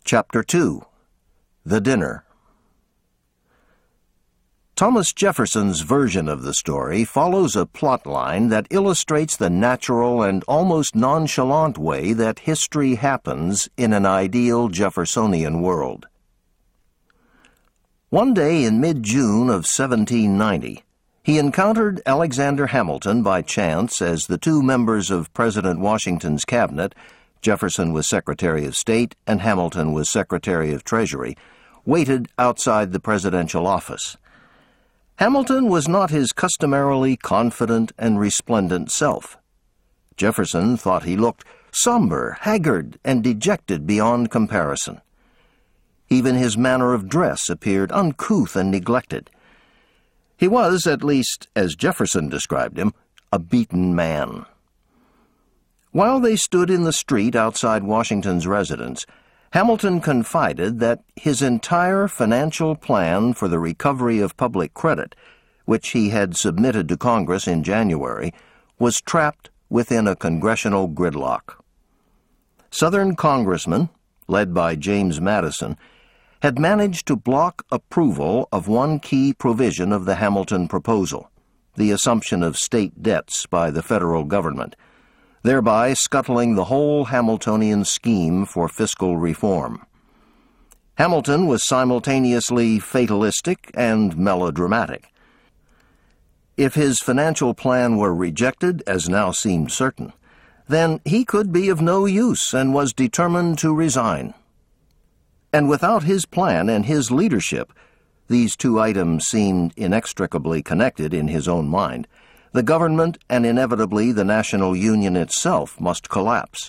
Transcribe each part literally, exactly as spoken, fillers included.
Chapter two. The Dinner. Thomas Jefferson's version of the story follows a plot line that illustrates the natural and almost nonchalant way that history happens in an ideal Jeffersonian world. One day in mid-June of seventeen ninety, he encountered Alexander Hamilton by chance as the two members of President Washington's cabinet, Jefferson was Secretary of State and Hamilton was Secretary of Treasury, waited outside the presidential office. Hamilton was not his customarily confident and resplendent self. Jefferson thought he looked somber, haggard, and dejected beyond comparison. Even his manner of dress appeared uncouth and neglected. He was, at least as Jefferson described him, a beaten man. While they stood in the street outside Washington's residence, Hamilton confided that his entire financial plan for the recovery of public credit, which he had submitted to Congress in January, was trapped within a congressional gridlock. Southern congressmen, led by James Madison, had managed to block approval of one key provision of the Hamilton proposal, the assumption of state debts by the federal government, thereby scuttling the whole Hamiltonian scheme for fiscal reform. Hamilton was simultaneously fatalistic and melodramatic. If his financial plan were rejected, as now seemed certain, then he could be of no use and was determined to resign. And without his plan and his leadership, these two items seemed inextricably connected in his own mind, the government and inevitably the national union itself must collapse.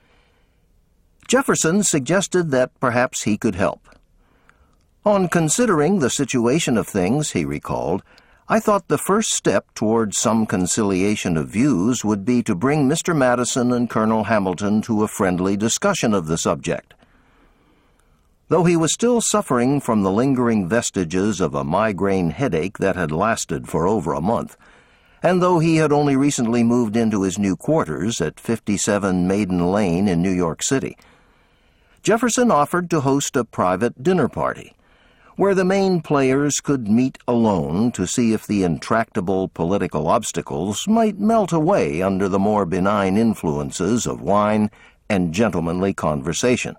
Jefferson suggested that perhaps he could help. On considering the situation of things, he recalled, I thought the first step toward some conciliation of views would be to bring Mister Madison and Colonel Hamilton to a friendly discussion of the subject. Though he was still suffering from the lingering vestiges of a migraine headache that had lasted for over a month, and though he had only recently moved into his new quarters at fifty-seven Maiden Lane in New York City, Jefferson offered to host a private dinner party, where the main players could meet alone to see if the intractable political obstacles might melt away under the more benign influences of wine and gentlemanly conversation.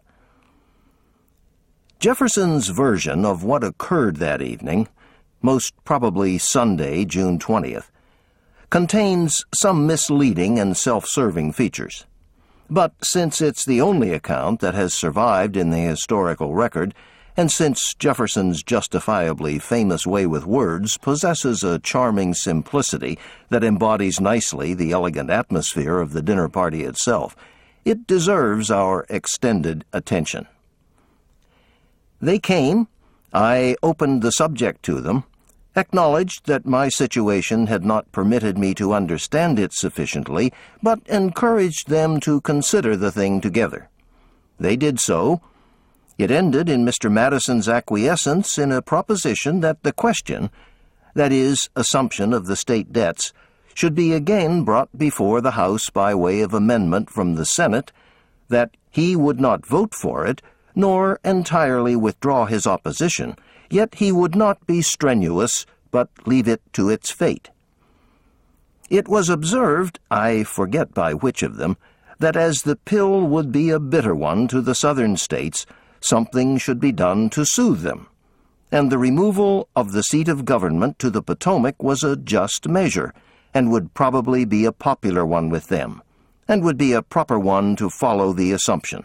Jefferson's version of what occurred that evening, most probably Sunday, June twentieth, contains some misleading and self-serving features. But since it's the only account that has survived in the historical record, and since Jefferson's justifiably famous way with words possesses a charming simplicity that embodies nicely the elegant atmosphere of the dinner party itself, it deserves our extended attention. They came, I opened the subject to them, acknowledged that my situation had not permitted me to understand it sufficiently, but encouraged them to consider the thing together. They did so. It ended in Mister Madison's acquiescence in a proposition that the question, that is, assumption of the state debts, should be again brought before the House by way of amendment from the Senate, that he would not vote for it, nor entirely withdraw his opposition, yet he would not be strenuous, but leave it to its fate. It was observed, I forget by which of them, that as the pill would be a bitter one to the Southern states, something should be done to soothe them, and the removal of the seat of government to the Potomac was a just measure, and would probably be a popular one with them, and would be a proper one to follow the assumption.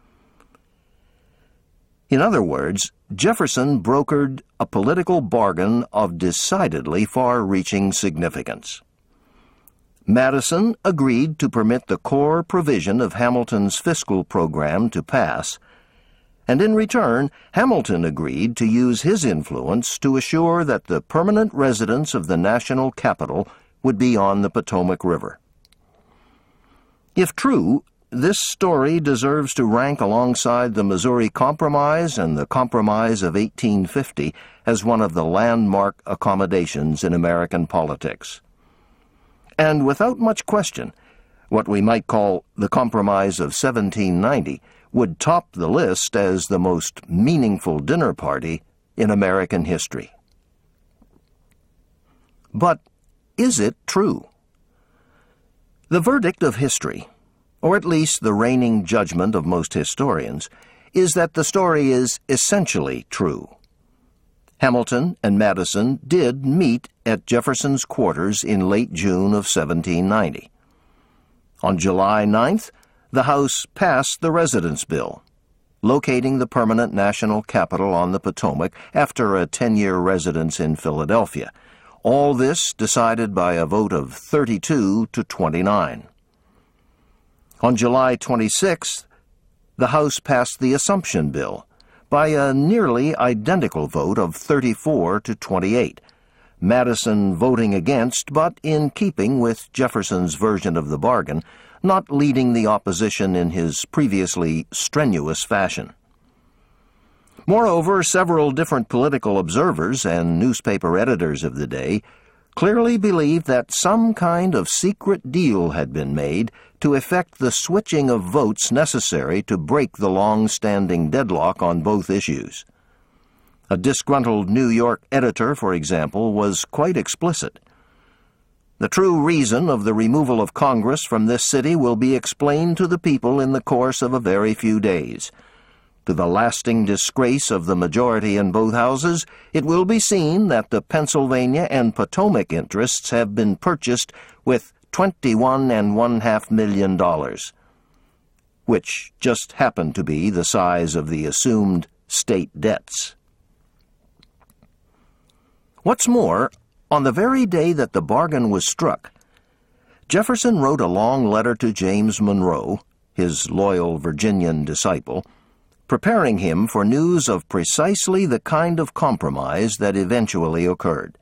In other words, Jefferson brokered a political bargain of decidedly far-reaching significance. Madison agreed to permit the core provision of Hamilton's fiscal program to pass, and in return, Hamilton agreed to use his influence to assure that the permanent residence of the national capital would be on the Potomac River. If true, this story deserves to rank alongside the Missouri Compromise and the Compromise of eighteen fifty as one of the landmark accommodations in American politics. And without much question, what we might call the Compromise of seventeen ninety would top the list as the most meaningful dinner party in American history. But is it true? The verdict of history, or at least the reigning judgment of most historians, is that the story is essentially true. Hamilton and Madison did meet at Jefferson's quarters in late June of seventeen ninety. On July ninth, the House passed the Residence Bill, locating the permanent national capital on the Potomac after a ten-year residence in Philadelphia. All this decided by a vote of thirty-two to twenty-nine. On July twenty-sixth, the House passed the Assumption Bill by a nearly identical vote of thirty-four to twenty-eight, Madison voting against, but in keeping with Jefferson's version of the bargain, not leading the opposition in his previously strenuous fashion. Moreover, several different political observers and newspaper editors of the day clearly believed that some kind of secret deal had been made to effect the switching of votes necessary to break the long-standing deadlock on both issues. A disgruntled New York editor, for example, was quite explicit. The true reason of the removal of Congress from this city will be explained to the people in the course of a very few days. To the lasting disgrace of the majority in both houses, it will be seen that the Pennsylvania and Potomac interests have been purchased with twenty-one and one half million dollars, which just happened to be the size of the assumed state debts. What's more, on the very day that the bargain was struck, Jefferson wrote a long letter to James Monroe, his loyal Virginian disciple, preparing him for news of precisely the kind of compromise that eventually occurred.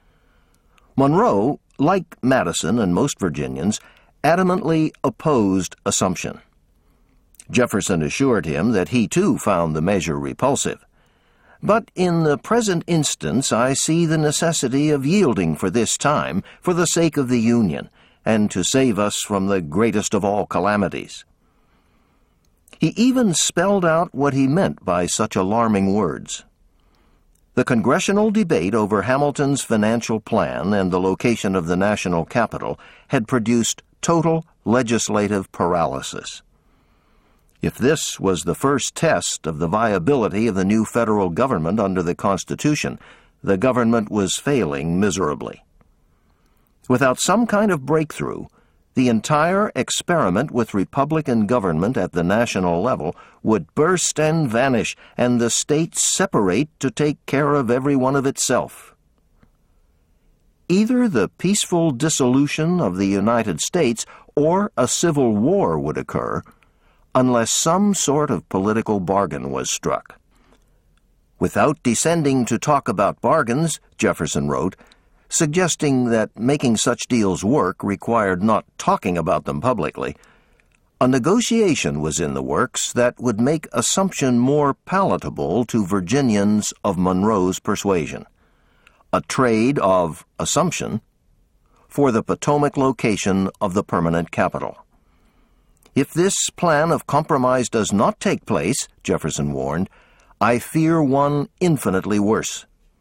Monroe, like Madison and most Virginians, adamantly opposed assumption. Jefferson assured him that he too found the measure repulsive. But in the present instance I see the necessity of yielding for this time for the sake of the Union, and to save us from the greatest of all calamities. He even spelled out what he meant by such alarming words. The congressional debate over Hamilton's financial plan and the location of the national capital had produced total legislative paralysis. If this was the first test of the viability of the new federal government under the Constitution, the government was failing miserably. Without some kind of breakthrough, the entire experiment with Republican government at the national level would burst and vanish, and the states separate to take care of every one of itself. Either the peaceful dissolution of the United States or a civil war would occur, unless some sort of political bargain was struck. Without descending to talk about bargains, Jefferson wrote, suggesting that making such deals work required not talking about them publicly, a negotiation was in the works that would make assumption more palatable to Virginians of Monroe's persuasion. A trade of assumption for the Potomac location of the permanent capital. If this plan of compromise does not take place, Jefferson warned, I fear one infinitely worse.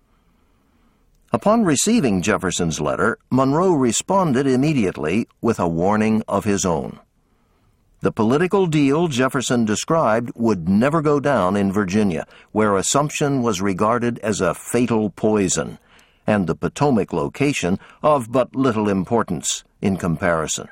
Upon receiving Jefferson's letter, Monroe responded immediately with a warning of his own. The political deal Jefferson described would never go down in Virginia, where assumption was regarded as a fatal poison, and the Potomac location of but little importance in comparison.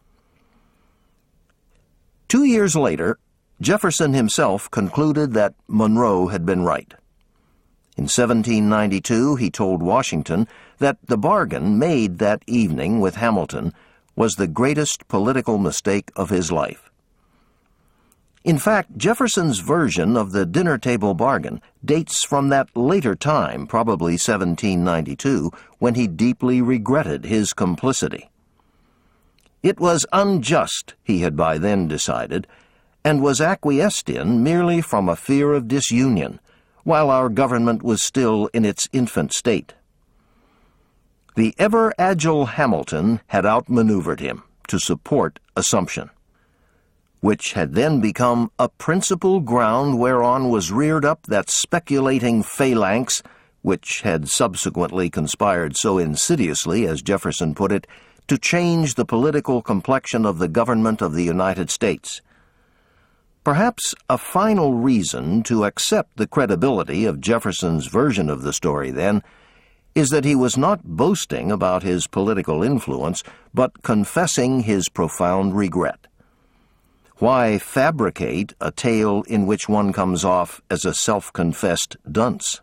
Two years later, Jefferson himself concluded that Monroe had been right. In seventeen ninety-two, he told Washington that the bargain made that evening with Hamilton was the greatest political mistake of his life. In fact, Jefferson's version of the dinner table bargain dates from that later time, probably seventeen ninety-two, when he deeply regretted his complicity. It was unjust, he had by then decided, and was acquiesced in merely from a fear of disunion, while our government was still in its infant state. The ever-agile Hamilton had outmaneuvered him to support assumption. which had then become a principal ground whereon was reared up that speculating phalanx which had subsequently conspired so insidiously, as Jefferson put it, to change the political complexion of the government of the United States. Perhaps a final reason to accept the credibility of Jefferson's version of the story, then, is that he was not boasting about his political influence, but confessing his profound regret. Why fabricate a tale in which one comes off as a self-confessed dunce?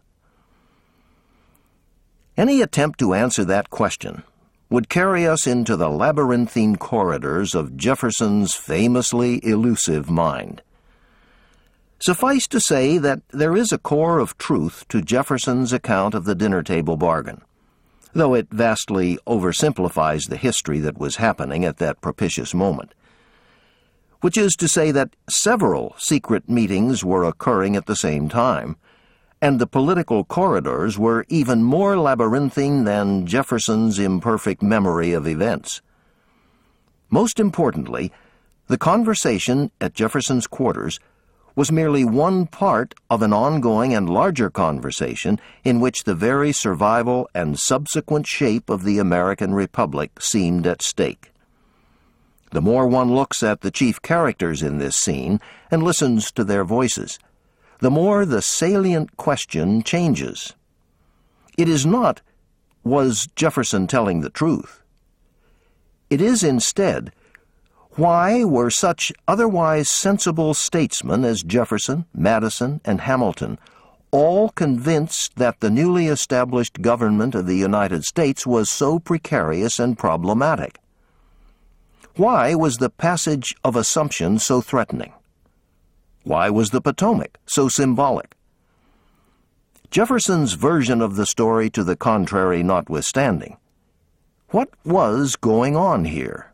Any attempt to answer that question would carry us into the labyrinthine corridors of Jefferson's famously elusive mind. Suffice to say that there is a core of truth to Jefferson's account of the dinner-table bargain, though it vastly oversimplifies the history that was happening at that propitious moment, which is to say that several secret meetings were occurring at the same time, and the political corridors were even more labyrinthine than Jefferson's imperfect memory of events. Most importantly, the conversation at Jefferson's quarters was merely one part of an ongoing and larger conversation in which the very survival and subsequent shape of the American Republic seemed at stake. The more one looks at the chief characters in this scene and listens to their voices, the more the salient question changes. It is not, was Jefferson telling the truth? It is instead, why were such otherwise sensible statesmen as Jefferson, Madison, and Hamilton all convinced that the newly established government of the United States was so precarious and problematic? Why was the passage of assumption so threatening? Why was the Potomac so symbolic? Jefferson's version of the story to the contrary notwithstanding, what was going on here?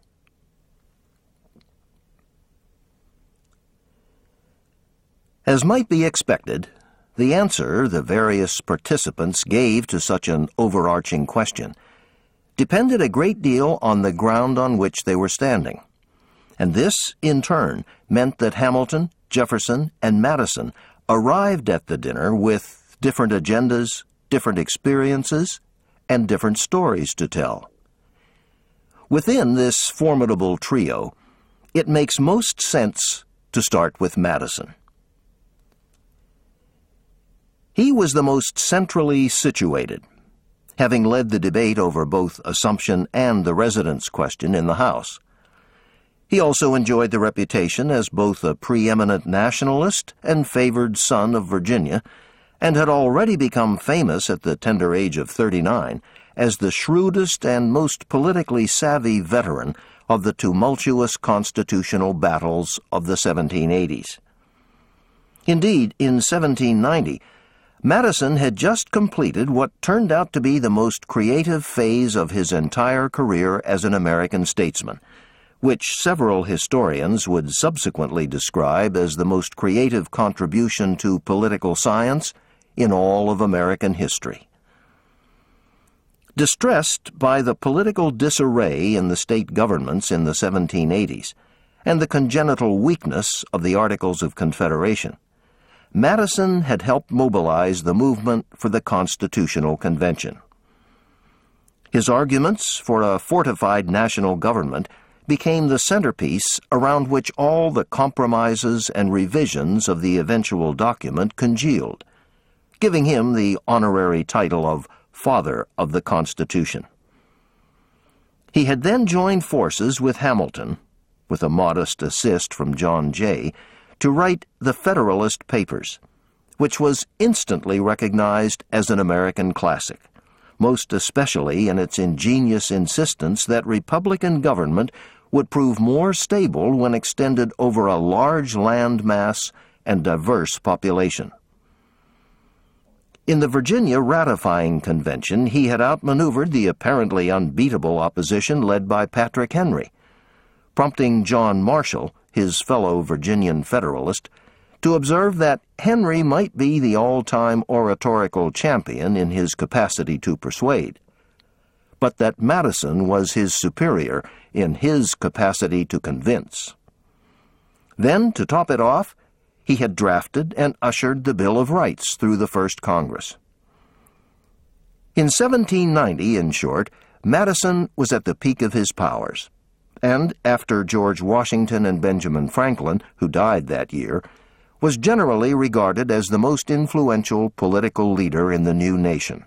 As might be expected, the answer the various participants gave to such an overarching question depended a great deal on the ground on which they were standing, and this, in turn, meant that Hamilton, Jefferson, and Madison arrived at the dinner with different agendas, different experiences, and different stories to tell. Within this formidable trio, it makes most sense to start with Madison. He was the most centrally situated, having led the debate over both assumption and the residence question in the House. He also enjoyed the reputation as both a preeminent nationalist and favored son of Virginia, and had already become famous at the tender age of thirty-nine as the shrewdest and most politically savvy veteran of the tumultuous constitutional battles of the seventeen eighties. Indeed, in seventeen ninety, Madison had just completed what turned out to be the most creative phase of his entire career as an American statesman, which several historians would subsequently describe as the most creative contribution to political science in all of American history. Distressed by the political disarray in the state governments in the seventeen eighties and the congenital weakness of the Articles of Confederation, Madison had helped mobilize the movement for the Constitutional Convention. His arguments for a fortified national government became the centerpiece around which all the compromises and revisions of the eventual document congealed, giving him the honorary title of Father of the Constitution. He had then joined forces with Hamilton, with a modest assist from John Jay, to write the Federalist Papers, which was instantly recognized as an American classic, most especially in its ingenious insistence that Republican government would prove more stable when extended over a large land mass and diverse population. In the Virginia ratifying convention, he had outmaneuvered the apparently unbeatable opposition led by Patrick Henry, prompting John Marshall, his fellow Virginian Federalist, to observe that Henry might be the all-time oratorical champion in his capacity to persuade, but that Madison was his superior in his capacity to convince. Then, to top it off, he had drafted and ushered the Bill of Rights through the first Congress. In seventeen ninety, in short, Madison was at the peak of his powers, and after George Washington and Benjamin Franklin, who died that year, was generally regarded as the most influential political leader in the new nation.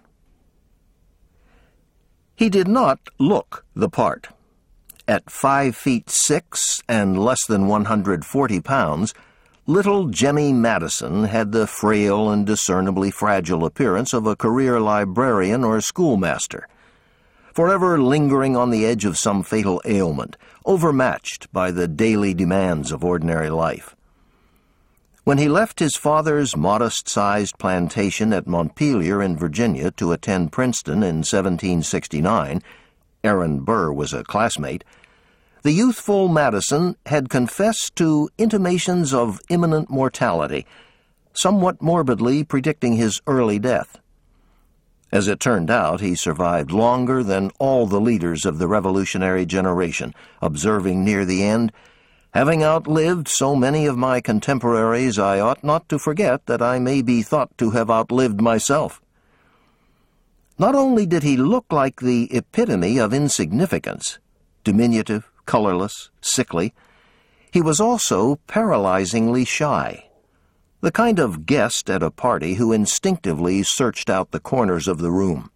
He did not look the part. At five feet six and less than one hundred forty pounds, little Jemmy Madison had the frail and discernibly fragile appearance of a career librarian or schoolmaster, forever lingering on the edge of some fatal ailment, overmatched by the daily demands of ordinary life. When he left his father's modest-sized plantation at Montpelier in Virginia to attend Princeton in seventeen sixty-nine, Aaron Burr was a classmate, the youthful Madison had confessed to intimations of imminent mortality, somewhat morbidly predicting his early death. As it turned out, he survived longer than all the leaders of the revolutionary generation, observing near the end, "Having outlived so many of my contemporaries, I ought not to forget that I may be thought to have outlived myself." Not only did he look like the epitome of insignificance, diminutive, colorless, sickly, he was also paralyzingly shy, the kind of guest at a party who instinctively searched out the corners of the room.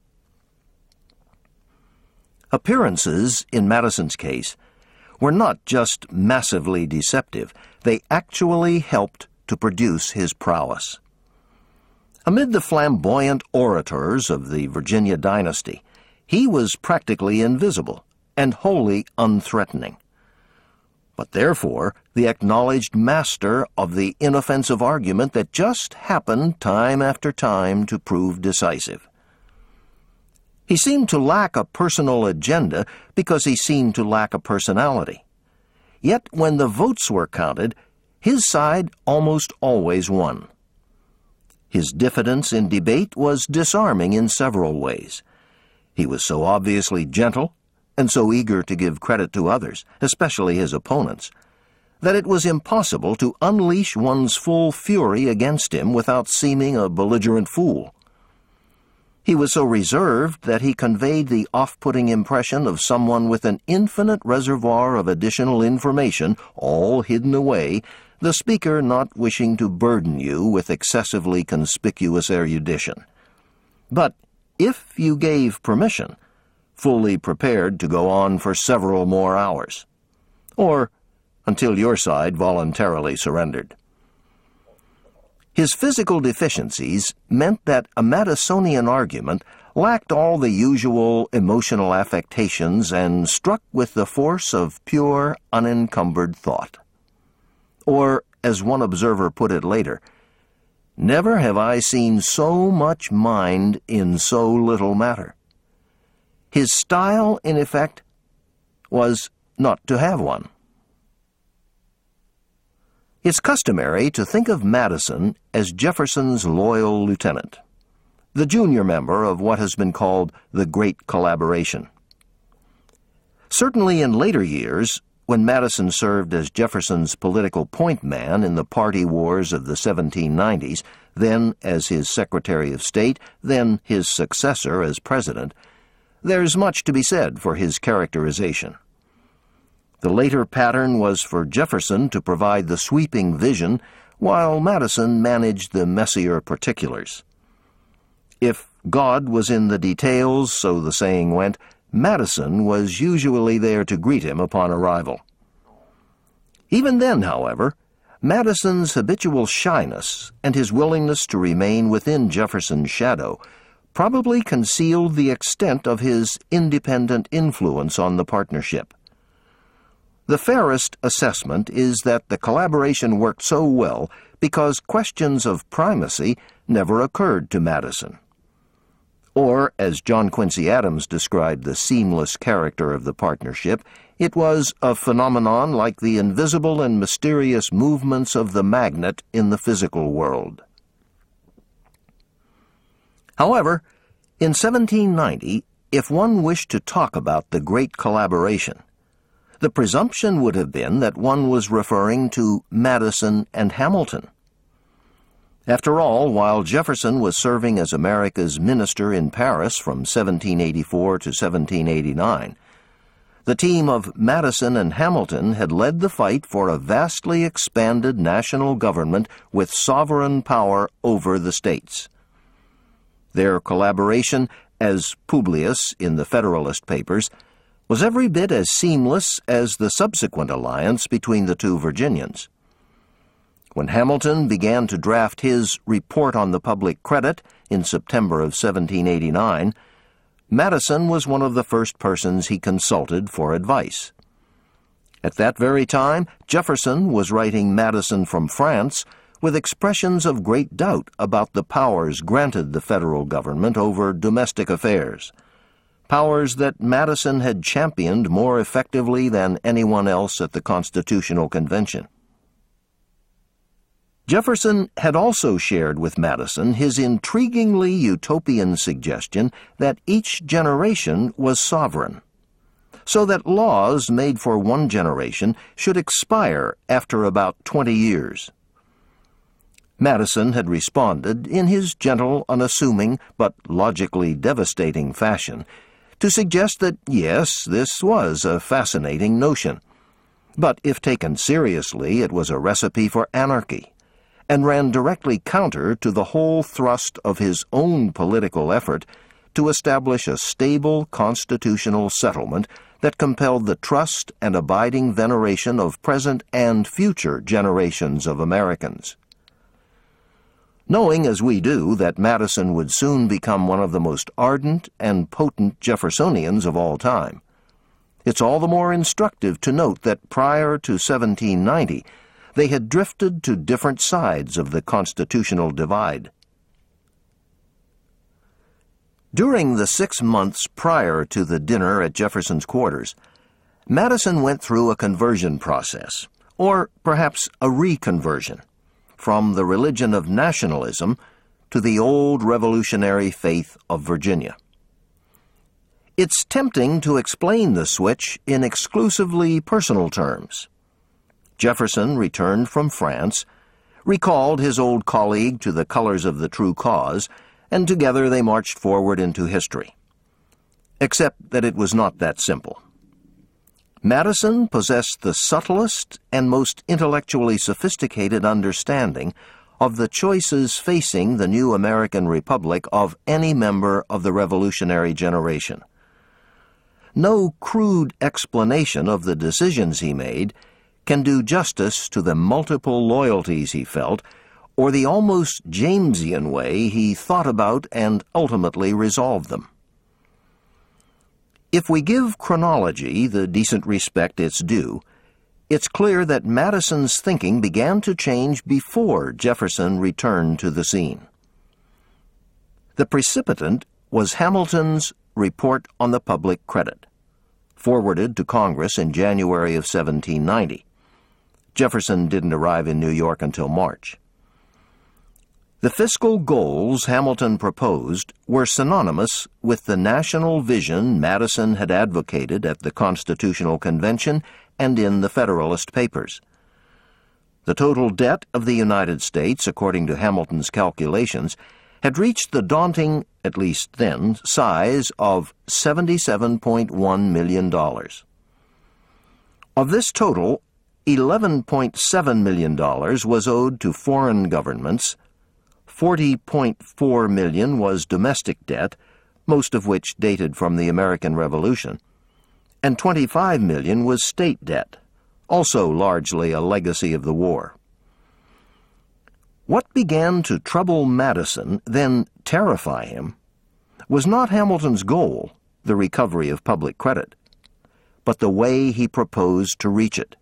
Appearances, in Madison's case, were not just massively deceptive, they actually helped to produce his prowess. Amid the flamboyant orators of the Virginia dynasty, he was practically invisible and wholly unthreatening, but therefore the acknowledged master of the inoffensive argument that just happened time after time to prove decisive. He seemed to lack a personal agenda because he seemed to lack a personality. Yet when the votes were counted, his side almost always won. His diffidence in debate was disarming in several ways. He was so obviously gentle and so eager to give credit to others, especially his opponents, that it was impossible to unleash one's full fury against him without seeming a belligerent fool. He was so reserved that he conveyed the off-putting impression of someone with an infinite reservoir of additional information, all hidden away, the speaker not wishing to burden you with excessively conspicuous erudition. But if you gave permission, fully prepared to go on for several more hours, or until your side voluntarily surrendered. His physical deficiencies meant that a Madisonian argument lacked all the usual emotional affectations and struck with the force of pure, unencumbered thought. Or, as one observer put it later, "Never have I seen so much mind in so little matter." His style, in effect, was not to have one. It's customary to think of Madison as Jefferson's loyal lieutenant, the junior member of what has been called the Great Collaboration. Certainly in later years, when Madison served as Jefferson's political point man in the party wars of the seventeen nineties, then as his Secretary of State, then his successor as President, there's much to be said for his characterization. The later pattern was for Jefferson to provide the sweeping vision, while Madison managed the messier particulars. If God was in the details, so the saying went, Madison was usually there to greet him upon arrival. Even then, however, Madison's habitual shyness and his willingness to remain within Jefferson's shadow probably concealed the extent of his independent influence on the partnership. The fairest assessment is that the collaboration worked so well because questions of primacy never occurred to Madison. Or, as John Quincy Adams described the seamless character of the partnership, it was a phenomenon like the invisible and mysterious movements of the magnet in the physical world. However, in seventeen ninety, if one wished to talk about the Great Collaboration, the presumption would have been that one was referring to Madison and Hamilton. After all, while Jefferson was serving as America's minister in Paris from seventeen eighty-four to seventeen eighty-nine, the team of Madison and Hamilton had led the fight for a vastly expanded national government with sovereign power over the states. Their collaboration, as Publius in the Federalist Papers, was every bit as seamless as the subsequent alliance between the two Virginians. When Hamilton began to draft his Report on the Public Credit in September of seventeen eighty-nine, Madison was one of the first persons he consulted for advice. At that very time, Jefferson was writing Madison from France with expressions of great doubt about the powers granted the federal government over domestic affairs, powers that Madison had championed more effectively than anyone else at the Constitutional Convention. Jefferson had also shared with Madison his intriguingly utopian suggestion that each generation was sovereign, so that laws made for one generation should expire after about twenty years. Madison had responded in his gentle, unassuming, but logically devastating fashion to suggest that, yes, this was a fascinating notion, but if taken seriously, it was a recipe for anarchy, and ran directly counter to the whole thrust of his own political effort to establish a stable constitutional settlement that compelled the trust and abiding veneration of present and future generations of Americans. Knowing, as we do, that Madison would soon become one of the most ardent and potent Jeffersonians of all time, it's all the more instructive to note that prior to seventeen ninety, they had drifted to different sides of the constitutional divide. During the six months prior to the dinner at Jefferson's quarters, Madison went through a conversion process, or perhaps a reconversion, from the religion of nationalism to the old revolutionary faith of Virginia. It's tempting to explain the switch in exclusively personal terms. Jefferson returned from France, recalled his old colleague to the colors of the true cause, and together they marched forward into history. Except that it was not that simple. Madison possessed the subtlest and most intellectually sophisticated understanding of the choices facing the new American Republic of any member of the revolutionary generation. No crude explanation of the decisions he made can do justice to the multiple loyalties he felt, or the almost Jamesian way he thought about and ultimately resolved them. If we give chronology the decent respect it's due, it's clear that Madison's thinking began to change before Jefferson returned to the scene. The precipitant was Hamilton's Report on the Public Credit, forwarded to Congress in January of seventeen ninety. Jefferson didn't arrive in New York until March. The fiscal goals Hamilton proposed were synonymous with the national vision Madison had advocated at the Constitutional Convention and in the Federalist Papers. The total debt of the United States, according to Hamilton's calculations, had reached the daunting, at least then, size of seventy-seven point one million dollars. Of this total, eleven point seven million dollars was owed to foreign governments, forty point four million dollars was domestic debt, most of which dated from the American Revolution, and twenty-five million dollars was state debt, also largely a legacy of the war. What began to trouble Madison, then terrify him, was not Hamilton's goal, the recovery of public credit, but the way he proposed to reach it.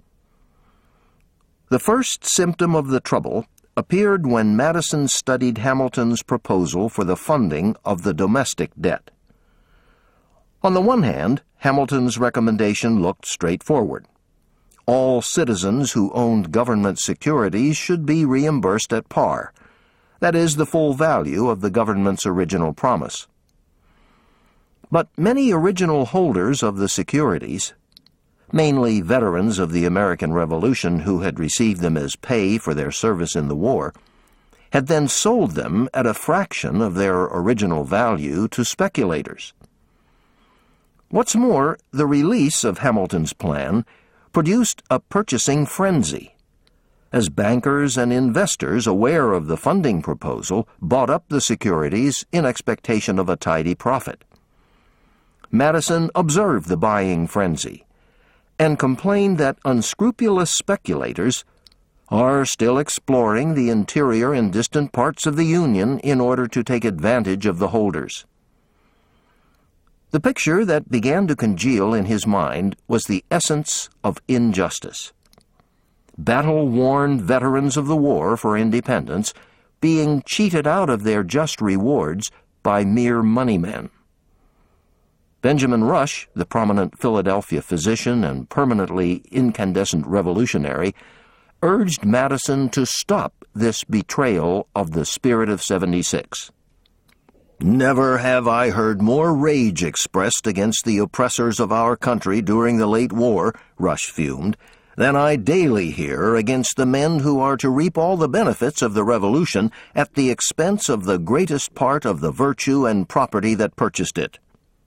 The first symptom of the trouble appeared when Madison studied Hamilton's proposal for the funding of the domestic debt. On the one hand, Hamilton's recommendation looked straightforward. All citizens who owned government securities should be reimbursed at par, that is, the full value of the government's original promise. But many original holders of the securities, mainly veterans of the American Revolution who had received them as pay for their service in the war, had then sold them at a fraction of their original value to speculators. What's more, the release of Hamilton's plan produced a purchasing frenzy, as bankers and investors aware of the funding proposal bought up the securities in expectation of a tidy profit. Madison observed the buying frenzy and complained that unscrupulous speculators are still exploring the interior and distant parts of the Union in order to take advantage of the holders. The picture that began to congeal in his mind was the essence of injustice. Battle-worn veterans of the war for independence being cheated out of their just rewards by mere moneymen. Benjamin Rush, the prominent Philadelphia physician and permanently incandescent revolutionary, urged Madison to stop this betrayal of the spirit of seventy-six. "Never have I heard more rage expressed against the oppressors of our country during the late war," Rush fumed, "than I daily hear against the men who are to reap all the benefits of the Revolution at the expense of the greatest part of the virtue and property that purchased it."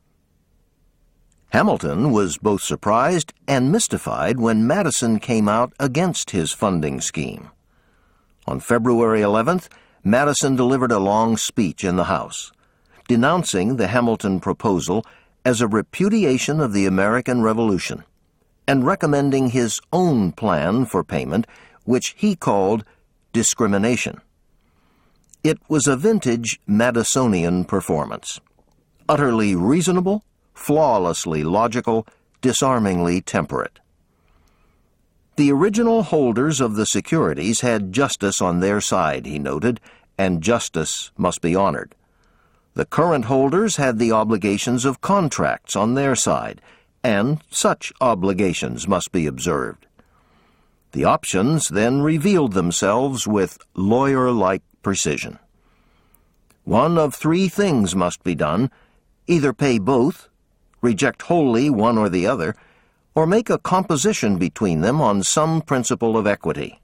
Hamilton was both surprised and mystified when Madison came out against his funding scheme. On February eleventh, Madison delivered a long speech in the House, denouncing the Hamilton proposal as a repudiation of the American Revolution, and recommending his own plan for payment, which he called discrimination. It was a vintage Madisonian performance, utterly reasonable, flawlessly logical, disarmingly temperate. The original holders of the securities had justice on their side, he noted, and justice must be honored. The current holders had the obligations of contracts on their side, and such obligations must be observed. The options then revealed themselves with lawyer-like precision. One of three things must be done: either pay both, reject wholly one or the other, or make a composition between them on some principle of equity.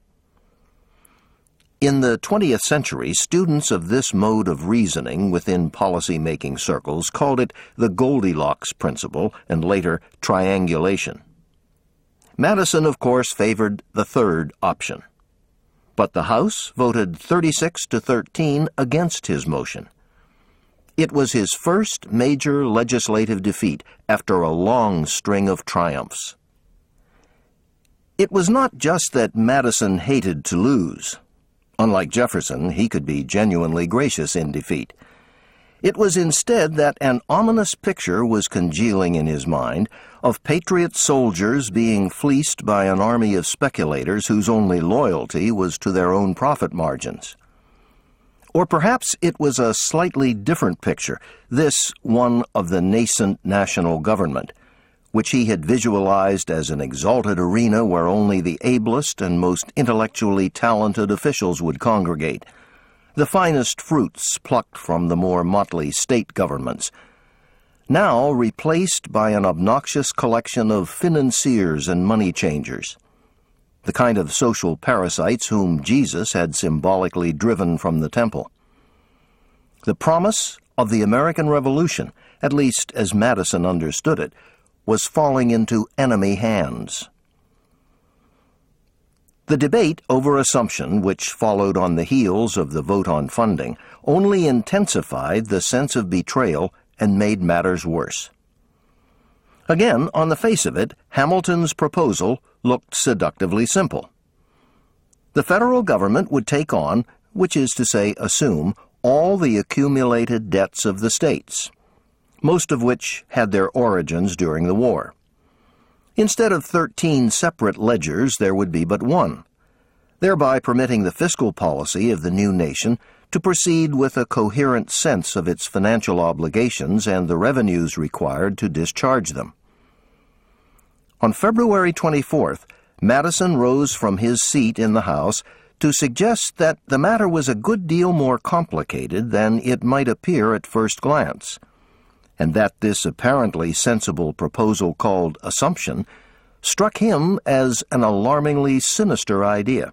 In the twentieth century, students of this mode of reasoning within policy-making circles called it the Goldilocks principle and later triangulation. Madison, of course, favored the third option. But the House voted thirty-six to thirteen against his motion. It was his first major legislative defeat after a long string of triumphs. It was not just that Madison hated to lose. Unlike Jefferson, he could be genuinely gracious in defeat. It was instead that an ominous picture was congealing in his mind of patriot soldiers being fleeced by an army of speculators whose only loyalty was to their own profit margins. Or perhaps it was a slightly different picture, this one of the nascent national government, which he had visualized as an exalted arena where only the ablest and most intellectually talented officials would congregate, the finest fruits plucked from the more motley state governments, now replaced by an obnoxious collection of financiers and money changers, the kind of social parasites whom Jesus had symbolically driven from the temple. The promise of the American Revolution, at least as Madison understood it, was falling into enemy hands. The debate over assumption, which followed on the heels of the vote on funding, only intensified the sense of betrayal and made matters worse. Again, on the face of it, Hamilton's proposal looked seductively simple. The federal government would take on, which is to say assume, all the accumulated debts of the states, most of which had their origins during the war. Instead of thirteen separate ledgers, there would be but one, thereby permitting the fiscal policy of the new nation to proceed with a coherent sense of its financial obligations and the revenues required to discharge them. On February twenty-fourth, Madison rose from his seat in the House to suggest that the matter was a good deal more complicated than it might appear at first glance, and that this apparently sensible proposal called assumption struck him as an alarmingly sinister idea.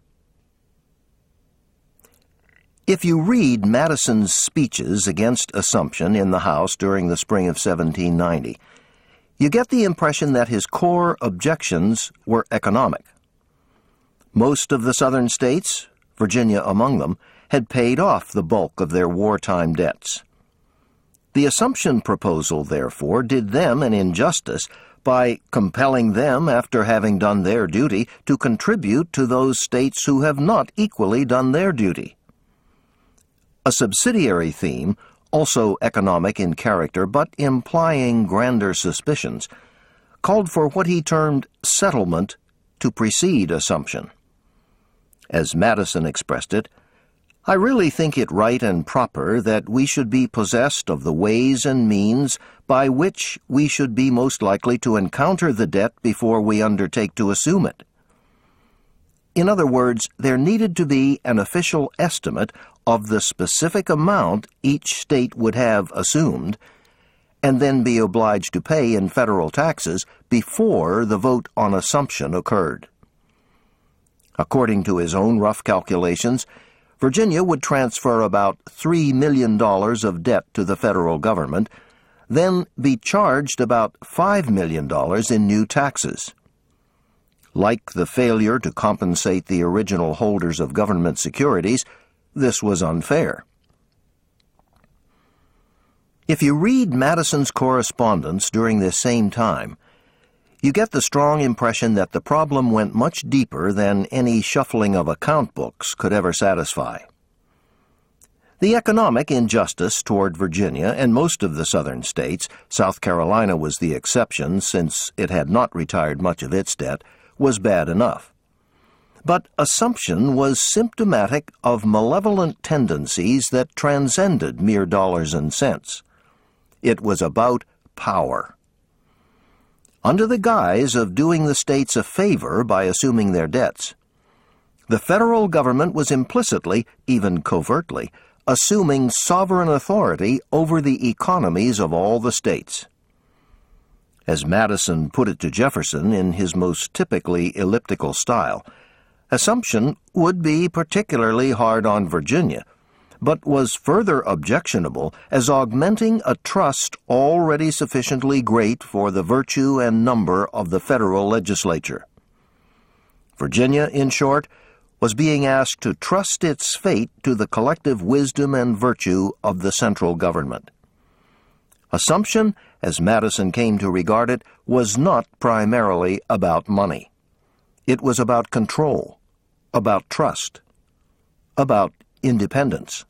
If you read Madison's speeches against assumption in the House during the spring of seventeen ninety, you get the impression that his core objections were economic. Most of the Southern states, Virginia among them, had paid off the bulk of their wartime debts. The assumption proposal, therefore, did them an injustice by compelling them, after having done their duty, to contribute to those states who have not equally done their duty. A subsidiary theme, also economic in character but implying grander suspicions, called for what he termed settlement to precede assumption. As Madison expressed it, "I really think it right and proper that we should be possessed of the ways and means by which we should be most likely to encounter the debt before we undertake to assume it." In other words, there needed to be an official estimate of the specific amount each state would have assumed, and then be obliged to pay in federal taxes before the vote on assumption occurred. According to his own rough calculations, Virginia would transfer about three million dollars of debt to the federal government, then be charged about five million dollars in new taxes. Like the failure to compensate the original holders of government securities, this was unfair. If you read Madison's correspondence during this same time, you get the strong impression that the problem went much deeper than any shuffling of account books could ever satisfy. The economic injustice toward Virginia and most of the southern states, South Carolina was the exception since it had not retired much of its debt, was bad enough. But assumption was symptomatic of malevolent tendencies that transcended mere dollars and cents. It was about power. Under the guise of doing the states a favor by assuming their debts, the federal government was implicitly, even covertly, assuming sovereign authority over the economies of all the states. As Madison put it to Jefferson in his most typically elliptical style, assumption would be particularly hard on Virginia, but was further objectionable as augmenting a trust already sufficiently great for the virtue and number of the federal legislature. Virginia, in short, was being asked to trust its fate to the collective wisdom and virtue of the central government. Assumption, as Madison came to regard it, was not primarily about money. It was about control, about trust, about independence.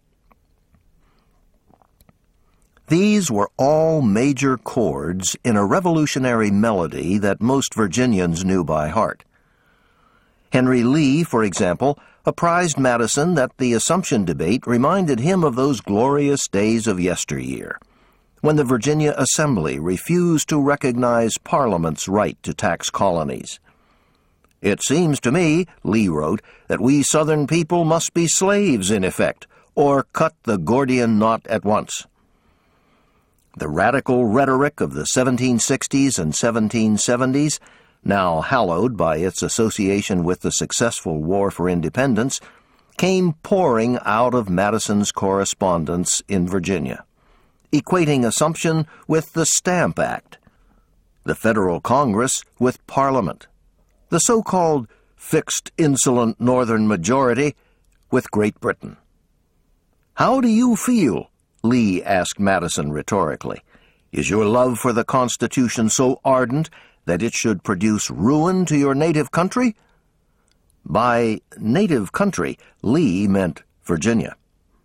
These were all major chords in a revolutionary melody that most Virginians knew by heart. Henry Lee, for example, apprised Madison that the assumption debate reminded him of those glorious days of yesteryear, when the Virginia Assembly refused to recognize Parliament's right to tax colonies. "It seems to me," Lee wrote, "that we Southern people must be slaves in effect, or cut the Gordian knot at once." The radical rhetoric of the seventeen sixties and seventeen seventies, now hallowed by its association with the successful War for Independence, came pouring out of Madison's correspondence in Virginia, equating assumption with the Stamp Act, the federal Congress with Parliament, the so-called fixed insolent Northern majority with Great Britain. "How do you feel?" Lee asked Madison rhetorically. "Is your love for the Constitution so ardent that it should produce ruin to your native country?" By native country, Lee meant Virginia.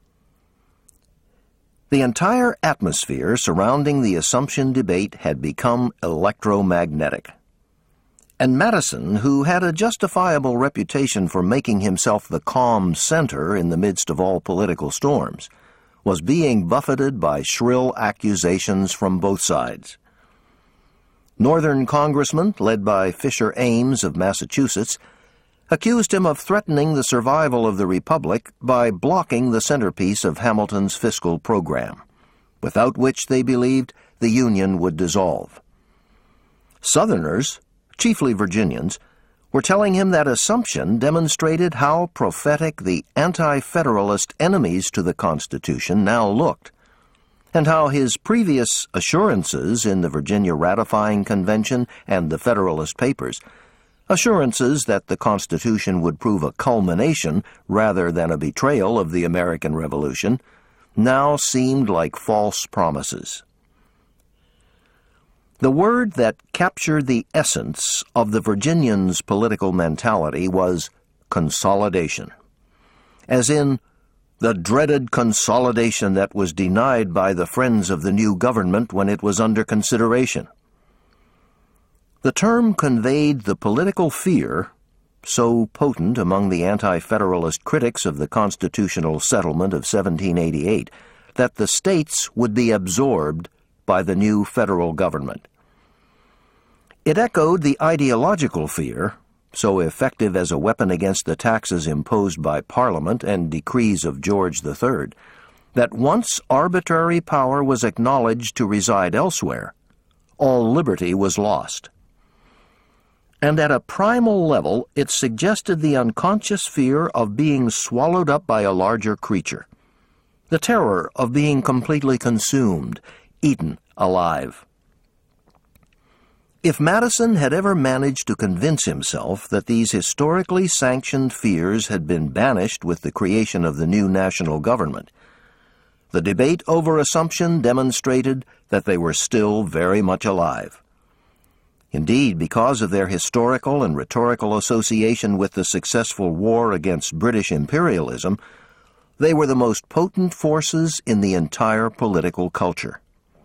The entire atmosphere surrounding the assumption debate had become electromagnetic. And Madison, who had a justifiable reputation for making himself the calm center in the midst of all political storms, was being buffeted by shrill accusations from both sides. Northern congressmen, led by Fisher Ames of Massachusetts, accused him of threatening the survival of the Republic by blocking the centerpiece of Hamilton's fiscal program, without which they believed the Union would dissolve. Southerners, chiefly Virginians, were telling him that Assumption demonstrated how prophetic the anti-Federalist enemies to the Constitution now looked, and how his previous assurances in the Virginia Ratifying Convention and the Federalist Papers, assurances that the Constitution would prove a culmination rather than a betrayal of the American Revolution, now seemed like false promises. The word that captured the essence of the Virginians' political mentality was consolidation, as in the dreaded consolidation that was denied by the friends of the new government when it was under consideration. The term conveyed the political fear, so potent among the anti-Federalist critics of the constitutional settlement of seventeen eighty-eight, that the states would be absorbed by the new federal government. It echoed the ideological fear, so effective as a weapon against the taxes imposed by Parliament and decrees of George the Third, that once arbitrary power was acknowledged to reside elsewhere, all liberty was lost. And at a primal level, it suggested the unconscious fear of being swallowed up by a larger creature, the terror of being completely consumed, eaten alive. If Madison had ever managed to convince himself that these historically sanctioned fears had been banished with the creation of the new national government, the debate over Assumption demonstrated that they were still very much alive. Indeed, because of their historical and rhetorical association with the successful war against British imperialism, they were the most potent forces in the entire political culture.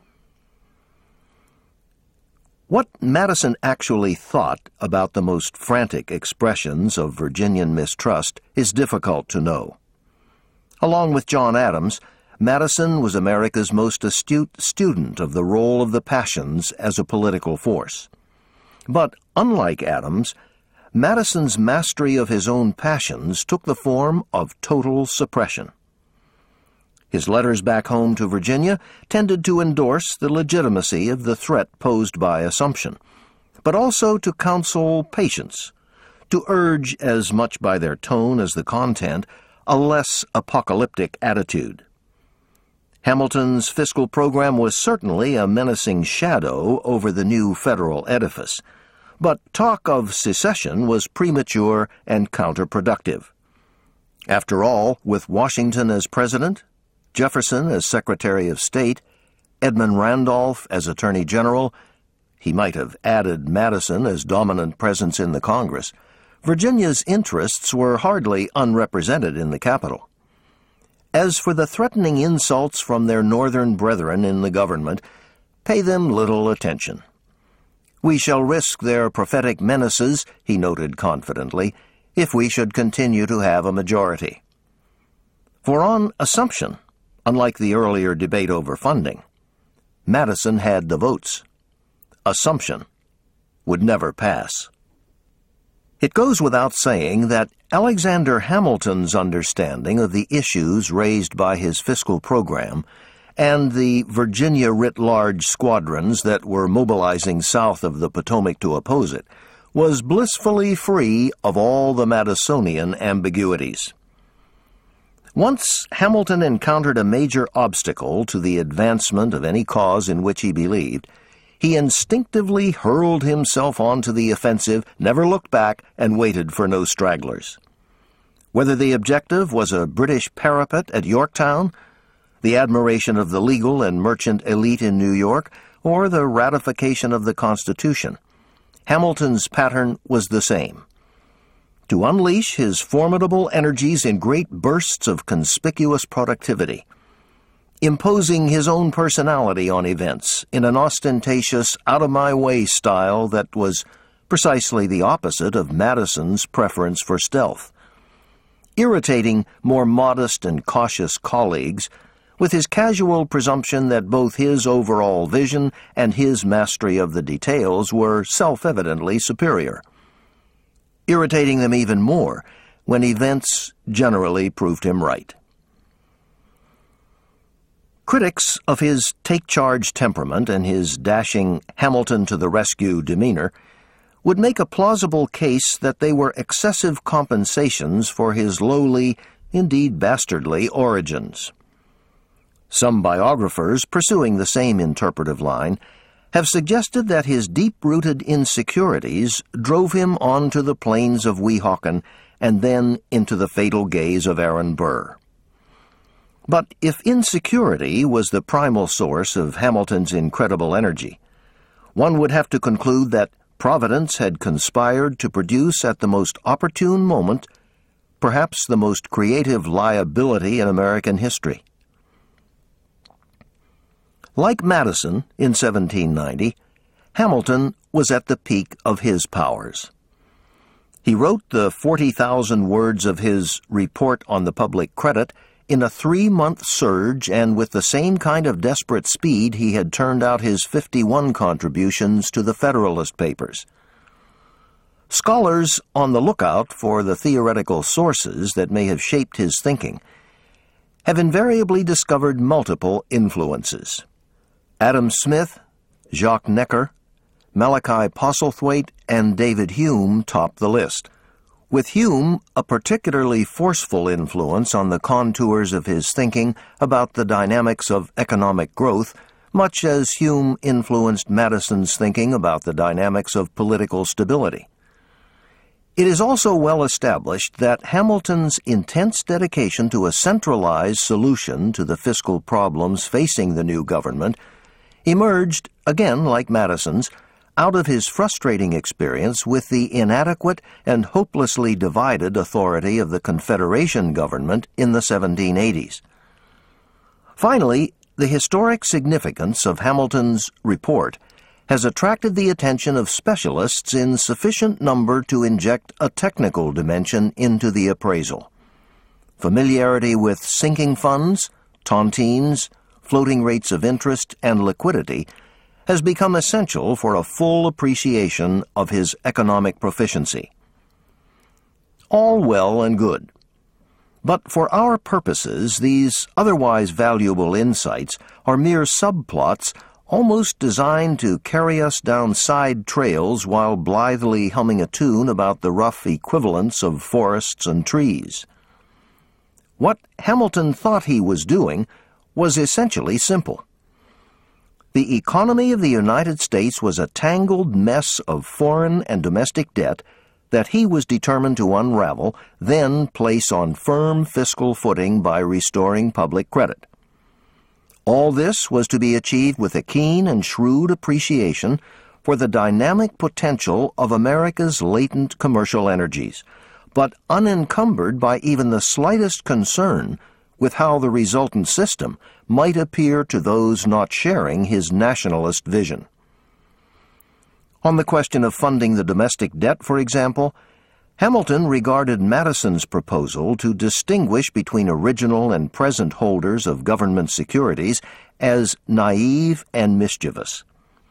What Madison actually thought about the most frantic expressions of Virginian mistrust is difficult to know. Along with John Adams, Madison was America's most astute student of the role of the passions as a political force. But, unlike Adams, Madison's mastery of his own passions took the form of total suppression. His letters back home to Virginia tended to endorse the legitimacy of the threat posed by Assumption, but also to counsel patience, to urge, as much by their tone as the content, a less apocalyptic attitude. Hamilton's fiscal program was certainly a menacing shadow over the new federal edifice, but talk of secession was premature and counterproductive. After all, with Washington as president, Jefferson as Secretary of State, Edmund Randolph as Attorney General, he might have added Madison as dominant presence in the Congress, Virginia's interests were hardly unrepresented in the capital. As for the threatening insults from their northern brethren in the government, pay them little attention. We shall risk their prophetic menaces, he noted confidently, if we should continue to have a majority. For on Assumption, unlike the earlier debate over funding, Madison had the votes. Assumption would never pass. It goes without saying that Alexander Hamilton's understanding of the issues raised by his fiscal program and the Virginia writ large squadrons that were mobilizing south of the Potomac to oppose it was blissfully free of all the Madisonian ambiguities. Once Hamilton encountered a major obstacle to the advancement of any cause in which he believed, he instinctively hurled himself onto the offensive, never looked back, and waited for no stragglers. Whether the objective was a British parapet at Yorktown, the admiration of the legal and merchant elite in New York, or the ratification of the Constitution, Hamilton's pattern was the same: to unleash his formidable energies in great bursts of conspicuous productivity, imposing his own personality on events in an ostentatious, out-of-my-way style that was precisely the opposite of Madison's preference for stealth, irritating more modest and cautious colleagues with his casual presumption that both his overall vision and his mastery of the details were self-evidently superior, irritating them even more when events generally proved him right. Critics of his take-charge temperament and his dashing Hamilton-to-the-rescue demeanor would make a plausible case that they were excessive compensations for his lowly, indeed bastardly, origins. Some biographers, pursuing the same interpretive line, have suggested that his deep-rooted insecurities drove him onto the plains of Weehawken and then into the fatal gaze of Aaron Burr. But if insecurity was the primal source of Hamilton's incredible energy, one would have to conclude that Providence had conspired to produce at the most opportune moment perhaps the most creative liability in American history. Like Madison in seventeen ninety, Hamilton was at the peak of his powers. He wrote the forty thousand words of his Report on the Public Credit in a three-month surge and with the same kind of desperate speed he had turned out his fifty-one contributions to the Federalist Papers. Scholars on the lookout for the theoretical sources that may have shaped his thinking have invariably discovered multiple influences. Adam Smith, Jacques Necker, Malachi Postlethwaite, and David Hume top the list, with Hume a particularly forceful influence on the contours of his thinking about the dynamics of economic growth, much as Hume influenced Madison's thinking about the dynamics of political stability. It is also well established that Hamilton's intense dedication to a centralized solution to the fiscal problems facing the new government emerged, again like Madison's, out of his frustrating experience with the inadequate and hopelessly divided authority of the Confederation government in the seventeen eighties. Finally, the historic significance of Hamilton's report has attracted the attention of specialists in sufficient number to inject a technical dimension into the appraisal. Familiarity with sinking funds, tontines, floating rates of interest, and liquidity has become essential for a full appreciation of his economic proficiency. All well and good. But for our purposes, these otherwise valuable insights are mere subplots almost designed to carry us down side trails while blithely humming a tune about the rough equivalents of forests and trees. What Hamilton thought he was doing was essentially simple. The economy of the United States was a tangled mess of foreign and domestic debt that he was determined to unravel, then place on firm fiscal footing by restoring public credit. All this was to be achieved with a keen and shrewd appreciation for the dynamic potential of America's latent commercial energies, but unencumbered by even the slightest concern with how the resultant system might appear to those not sharing his nationalist vision. On the question of funding the domestic debt, for example, Hamilton regarded Madison's proposal to distinguish between original and present holders of government securities as naive and mischievous.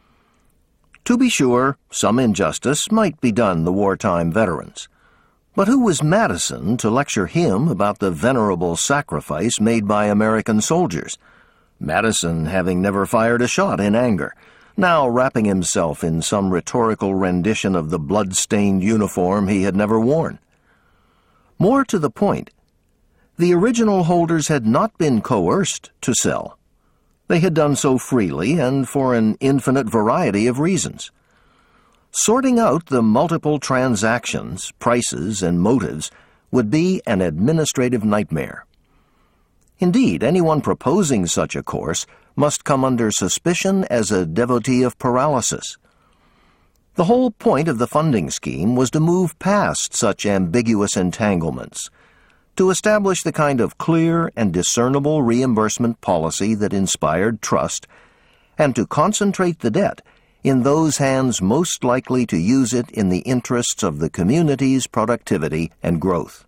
To be sure, some injustice might be done the wartime veterans. But who was Madison to lecture him about the venerable sacrifice made by American soldiers, Madison having never fired a shot in anger, now wrapping himself in some rhetorical rendition of the blood-stained uniform he had never worn? More to the point, the original holders had not been coerced to sell. They had done so freely and for an infinite variety of reasons. Sorting out the multiple transactions, prices, and motives would be an administrative nightmare. Indeed, anyone proposing such a course must come under suspicion as a devotee of paralysis. The whole point of the funding scheme was to move past such ambiguous entanglements, to establish the kind of clear and discernible reimbursement policy that inspired trust, and to concentrate the debt in those hands most likely to use it in the interests of the community's productivity and growth.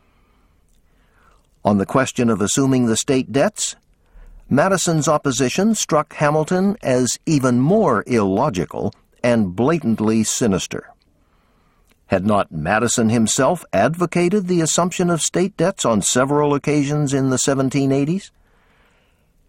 On the question of assuming the state debts, Madison's opposition struck Hamilton as even more illogical and blatantly sinister. Had not Madison himself advocated the assumption of state debts on several occasions in the seventeen eighties?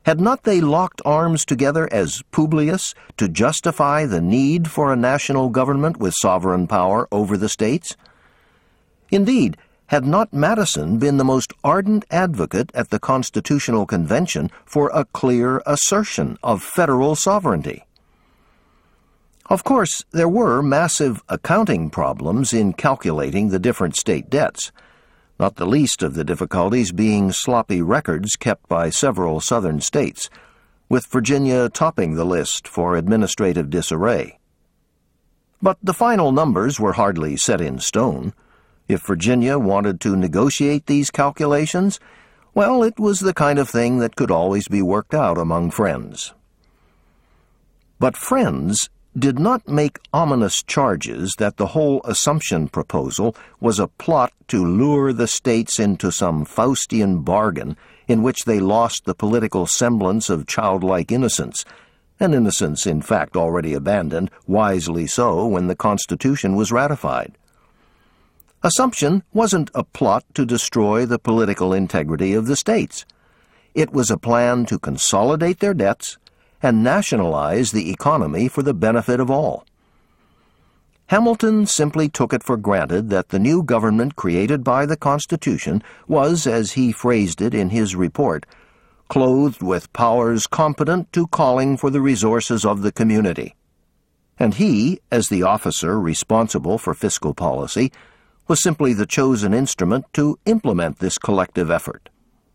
Had not they locked arms together as Publius to justify the need for a national government with sovereign power over the states? Indeed, had not Madison been the most ardent advocate at the Constitutional Convention for a clear assertion of federal sovereignty? Of course, there were massive accounting problems in calculating the different state debts, not the least of the difficulties being sloppy records kept by several southern states, with Virginia topping the list for administrative disarray. But the final numbers were hardly set in stone. If Virginia wanted to negotiate these calculations, well, it was the kind of thing that could always be worked out among friends. But friends did not make ominous charges that the whole assumption proposal was a plot to lure the states into some Faustian bargain in which they lost the political semblance of childlike innocence, an innocence in fact already abandoned, wisely so, when the Constitution was ratified. Assumption wasn't a plot to destroy the political integrity of the states. It was a plan to consolidate their debts and nationalize the economy for the benefit of all. Hamilton simply took it for granted that the new government created by the Constitution was, as he phrased it in his report, clothed with powers competent to calling for the resources of the community. And he, as the officer responsible for fiscal policy, was simply the chosen instrument to implement this collective effort.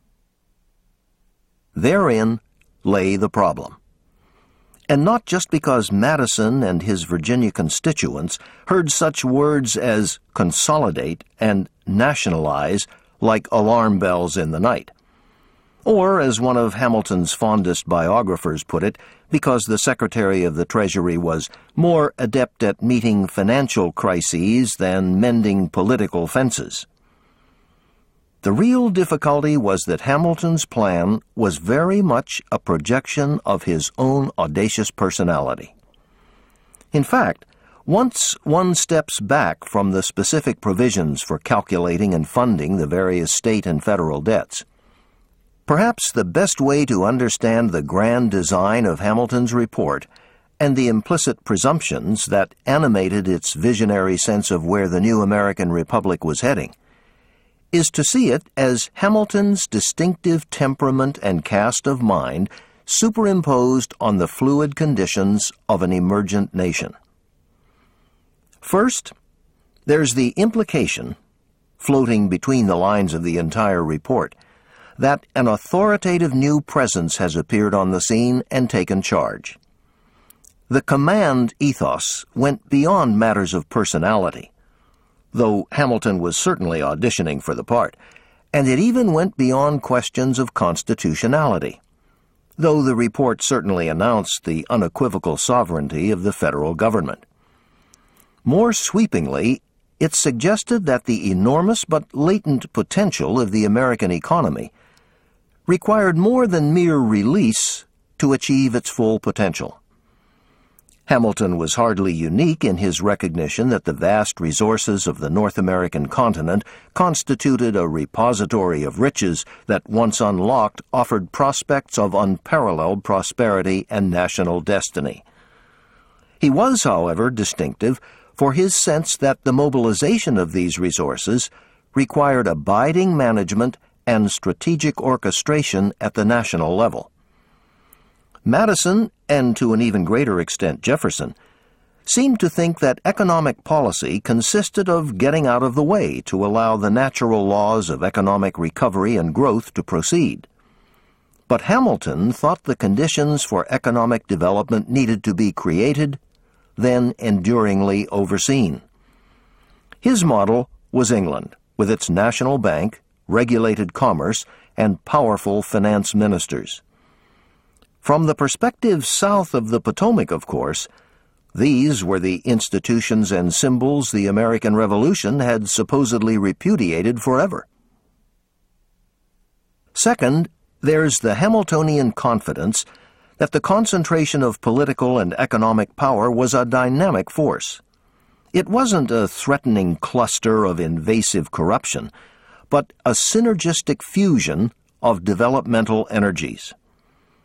Therein lay the problem. And not just because Madison and his Virginia constituents heard such words as consolidate and nationalize like alarm bells in the night. Or, as one of Hamilton's fondest biographers put it, because the Secretary of the Treasury was more adept at meeting financial crises than mending political fences. The real difficulty was that Hamilton's plan was very much a projection of his own audacious personality. In fact, once one steps back from the specific provisions for calculating and funding the various state and federal debts, perhaps the best way to understand the grand design of Hamilton's report and the implicit presumptions that animated its visionary sense of where the new American Republic was heading is to see it as Hamilton's distinctive temperament and cast of mind superimposed on the fluid conditions of an emergent nation. First, there's the implication, floating between the lines of the entire report, that an authoritative new presence has appeared on the scene and taken charge. The command ethos went beyond matters of personality, though Hamilton was certainly auditioning for the part, and it even went beyond questions of constitutionality, though the report certainly announced the unequivocal sovereignty of the federal government. More sweepingly, it suggested that the enormous but latent potential of the American economy required more than mere release to achieve its full potential. Hamilton was hardly unique in his recognition that the vast resources of the North American continent constituted a repository of riches that, once unlocked, offered prospects of unparalleled prosperity and national destiny. He was, however, distinctive for his sense that the mobilization of these resources required abiding management and strategic orchestration at the national level. Madison, and to an even greater extent Jefferson, seemed to think that economic policy consisted of getting out of the way to allow the natural laws of economic recovery and growth to proceed. But Hamilton thought the conditions for economic development needed to be created, then enduringly overseen. His model was England, with its national bank, regulated commerce, and powerful finance ministers. From the perspective south of the Potomac, of course, these were the institutions and symbols the American Revolution had supposedly repudiated forever. Second, there's the Hamiltonian confidence that the concentration of political and economic power was a dynamic force. It wasn't a threatening cluster of invasive corruption, but a synergistic fusion of developmental energies.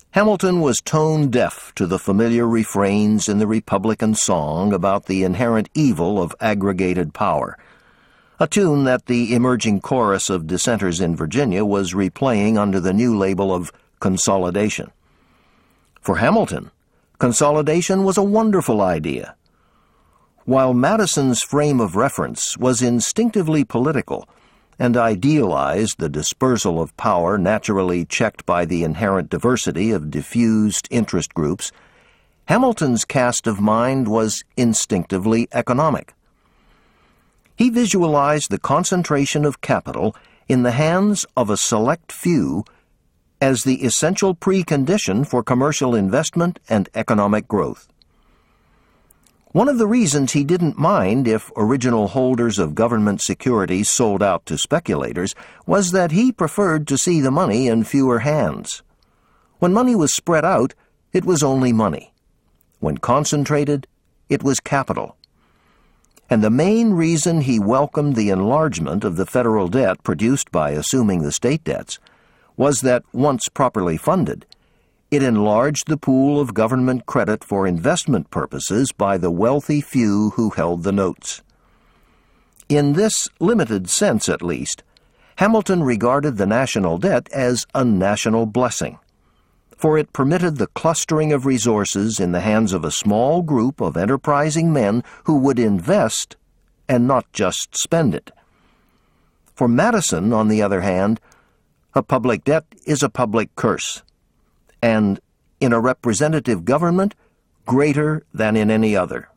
Hamilton was tone-deaf to the familiar refrains in the Republican song about the inherent evil of aggregated power, a tune that the emerging chorus of dissenters in Virginia was replaying under the new label of consolidation. For Hamilton, consolidation was a wonderful idea. While Madison's frame of reference was instinctively political and idealized the dispersal of power naturally checked by the inherent diversity of diffused interest groups, Hamilton's cast of mind was instinctively economic. He visualized the concentration of capital in the hands of a select few as the essential precondition for commercial investment and economic growth. One of the reasons he didn't mind if original holders of government securities sold out to speculators was that he preferred to see the money in fewer hands. When money was spread out, it was only money. When concentrated, it was capital. And the main reason he welcomed the enlargement of the federal debt produced by assuming the state debts was that, once properly funded, it enlarged the pool of government credit for investment purposes by the wealthy few who held the notes. In this limited sense, at least, Hamilton regarded the national debt as a national blessing, for it permitted the clustering of resources in the hands of a small group of enterprising men who would invest and not just spend it. For Madison, on the other hand, a public debt is a public curse, and, in a representative government, greater than in any other.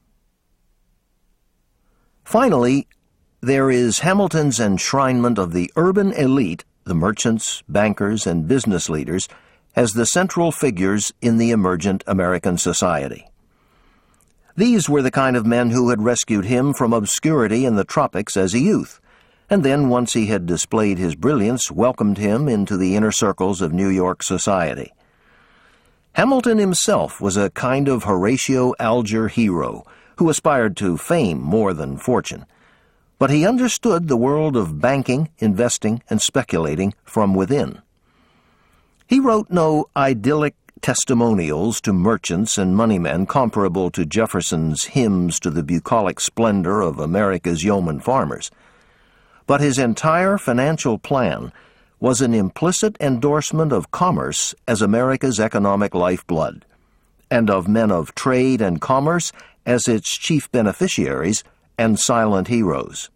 Finally, there is Hamilton's enshrinement of the urban elite, the merchants, bankers, and business leaders, as the central figures in the emergent American society. These were the kind of men who had rescued him from obscurity in the tropics as a youth, and then, once he had displayed his brilliance, welcomed him into the inner circles of New York society. Hamilton himself was a kind of Horatio Alger hero who aspired to fame more than fortune, but he understood the world of banking, investing, and speculating from within. He wrote no idyllic testimonials to merchants and moneymen comparable to Jefferson's hymns to the bucolic splendor of America's yeoman farmers, but his entire financial plan was an implicit endorsement of commerce as America's economic lifeblood, and of men of trade and commerce as its chief beneficiaries and silent heroes.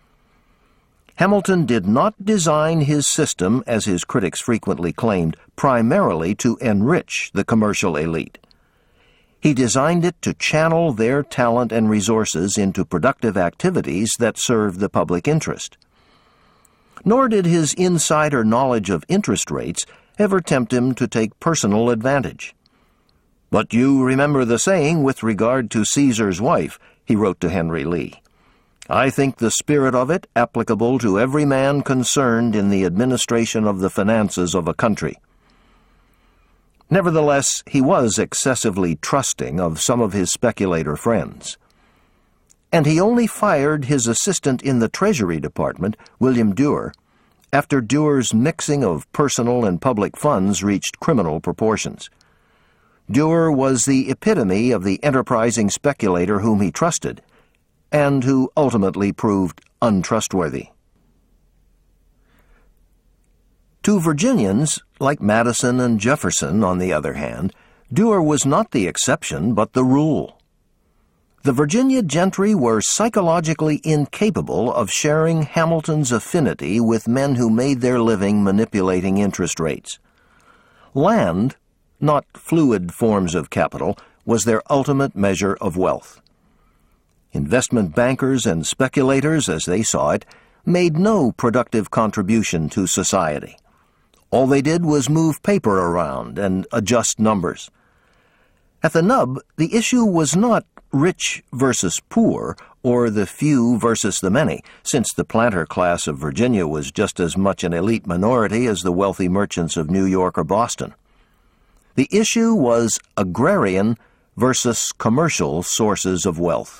Hamilton did not design his system, as his critics frequently claimed, primarily to enrich the commercial elite. He designed it to channel their talent and resources into productive activities that served the public interest. Nor did his insider knowledge of interest rates ever tempt him to take personal advantage. "But you remember the saying with regard to Caesar's wife," he wrote to Henry Lee. "I think the spirit of it applicable to every man concerned in the administration of the finances of a country." Nevertheless, he was excessively trusting of some of his speculator friends. And he only fired his assistant in the Treasury Department, William Duer, after Duer's mixing of personal and public funds reached criminal proportions. Duer was the epitome of the enterprising speculator whom he trusted, and who ultimately proved untrustworthy. To Virginians, like Madison and Jefferson, on the other hand, Duer was not the exception but the rule. The Virginia gentry were psychologically incapable of sharing Hamilton's affinity with men who made their living manipulating interest rates. Land, not fluid forms of capital, was their ultimate measure of wealth. Investment bankers and speculators, as they saw it, made no productive contribution to society. All they did was move paper around and adjust numbers. At the nub, the issue was not rich versus poor, or the few versus the many, since the planter class of Virginia was just as much an elite minority as the wealthy merchants of New York or Boston. The issue was agrarian versus commercial sources of wealth.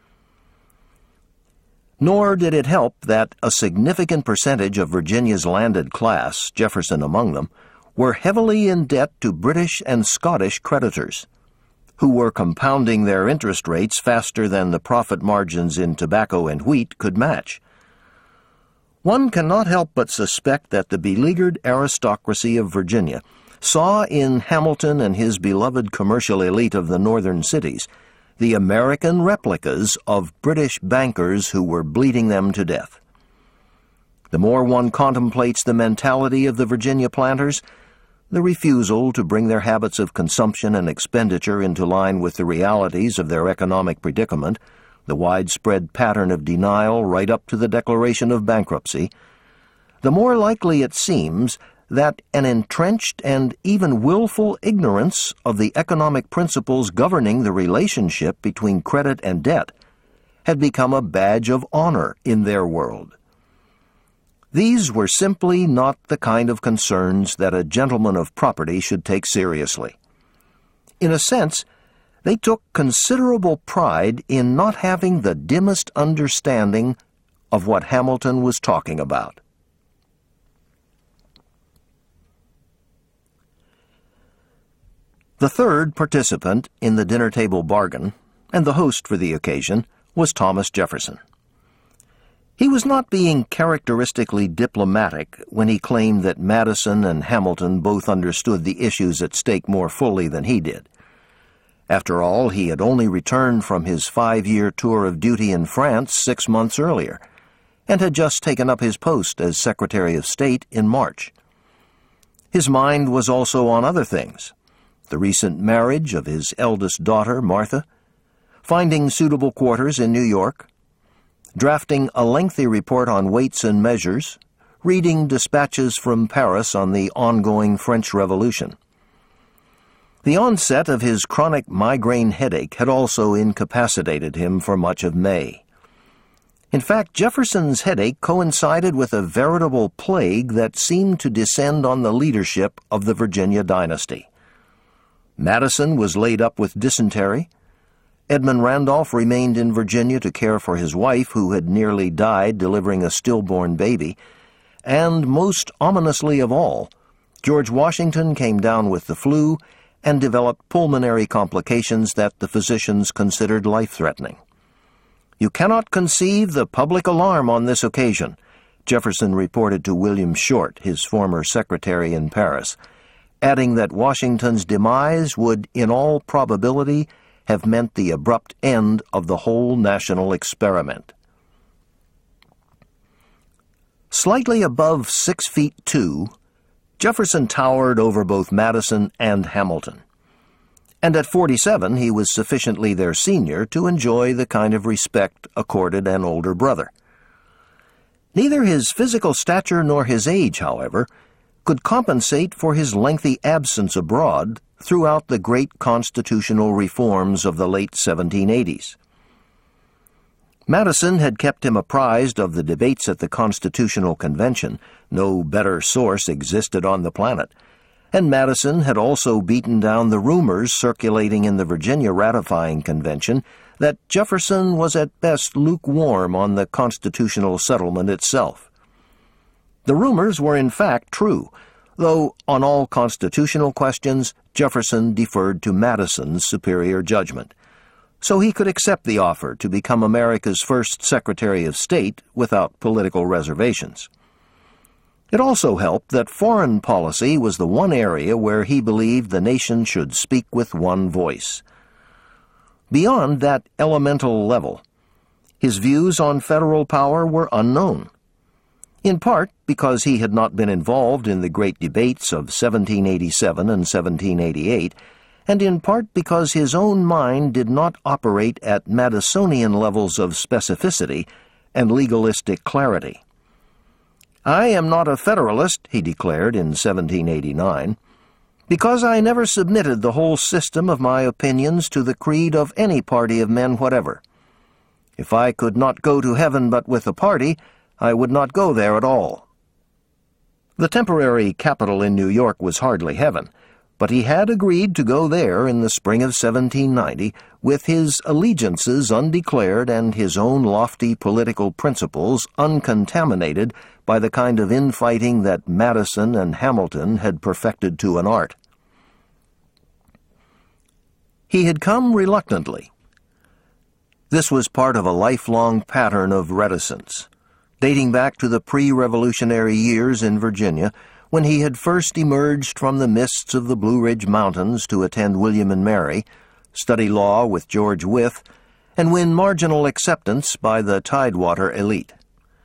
Nor did it help that a significant percentage of Virginia's landed class, Jefferson among them, were heavily in debt to British and Scottish creditors, who were compounding their interest rates faster than the profit margins in tobacco and wheat could match. One cannot help but suspect that the beleaguered aristocracy of Virginia saw in Hamilton and his beloved commercial elite of the northern cities the American replicas of British bankers who were bleeding them to death. The more one contemplates the mentality of the Virginia planters, the refusal to bring their habits of consumption and expenditure into line with the realities of their economic predicament, the widespread pattern of denial right up to the declaration of bankruptcy, the more likely it seems that an entrenched and even willful ignorance of the economic principles governing the relationship between credit and debt had become a badge of honor in their world. These were simply not the kind of concerns that a gentleman of property should take seriously. In a sense, they took considerable pride in not having the dimmest understanding of what Hamilton was talking about. The third participant in the dinner table bargain, and the host for the occasion, was Thomas Jefferson. He was not being characteristically diplomatic when he claimed that Madison and Hamilton both understood the issues at stake more fully than he did. After all, he had only returned from his five-year tour of duty in France six months earlier, and had just taken up his post as Secretary of State in March. His mind was also on other things: the recent marriage of his eldest daughter, Martha, finding suitable quarters in New York, drafting a lengthy report on weights and measures, reading dispatches from Paris on the ongoing French Revolution. The onset of his chronic migraine headache had also incapacitated him for much of May. In fact, Jefferson's headache coincided with a veritable plague that seemed to descend on the leadership of the Virginia dynasty. Madison was laid up with dysentery. Edmund Randolph remained in Virginia to care for his wife, who had nearly died delivering a stillborn baby. And most ominously of all, George Washington came down with the flu and developed pulmonary complications that the physicians considered life-threatening. "You cannot conceive the public alarm on this occasion," Jefferson reported to William Short, his former secretary in Paris, adding that Washington's demise would, in all probability, have meant the abrupt end of the whole national experiment. Slightly above six feet two, Jefferson towered over both Madison and Hamilton. And at forty-seven, he was sufficiently their senior to enjoy the kind of respect accorded an older brother. Neither his physical stature nor his age, however, could compensate for his lengthy absence abroad throughout the great constitutional reforms of the late seventeen eighties. Madison had kept him apprised of the debates at the Constitutional Convention. No better source existed on the planet. And Madison had also beaten down the rumors circulating in the Virginia ratifying convention that Jefferson was at best lukewarm on the constitutional settlement itself. The rumors were in fact true, though on all constitutional questions Jefferson deferred to Madison's superior judgment, so he could accept the offer to become America's first Secretary of State without political reservations. It also helped that foreign policy was the one area where he believed the nation should speak with one voice. Beyond that elemental level, his views on federal power were unknown, in part because he had not been involved in the great debates of seventeen eighty-seven and seventeen eighty-eight, and in part because his own mind did not operate at Madisonian levels of specificity and legalistic clarity. "I am not a Federalist," he declared in seventeen eighty-nine, "because I never submitted the whole system of my opinions to the creed of any party of men whatever. If I could not go to heaven but with a party, I would not go there at all." The temporary capital in New York was hardly heaven, but he had agreed to go there in the spring of seventeen ninety with his allegiances undeclared and his own lofty political principles uncontaminated by the kind of infighting that Madison and Hamilton had perfected to an art. He had come reluctantly. This was part of a lifelong pattern of reticence, dating back to the pre-revolutionary years in Virginia, when he had first emerged from the mists of the Blue Ridge Mountains to attend William and Mary, study law with George Wythe, and win marginal acceptance by the Tidewater elite.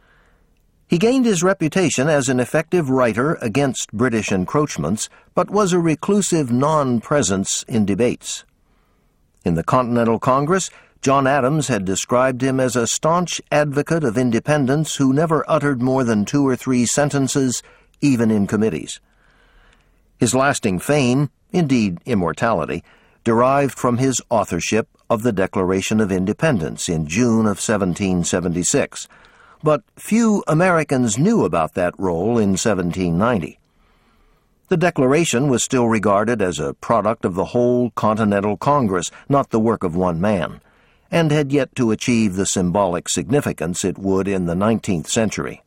He gained his reputation as an effective writer against British encroachments, but was a reclusive non-presence in debates. In the Continental Congress, John Adams had described him as a staunch advocate of independence who never uttered more than two or three sentences, even in committees. His lasting fame, indeed immortality, derived from his authorship of the Declaration of Independence in June of seventeen seventy-six, but few Americans knew about that role in seventeen ninety. The Declaration was still regarded as a product of the whole Continental Congress, not the work of one man, and had yet to achieve the symbolic significance it would in the nineteenth century.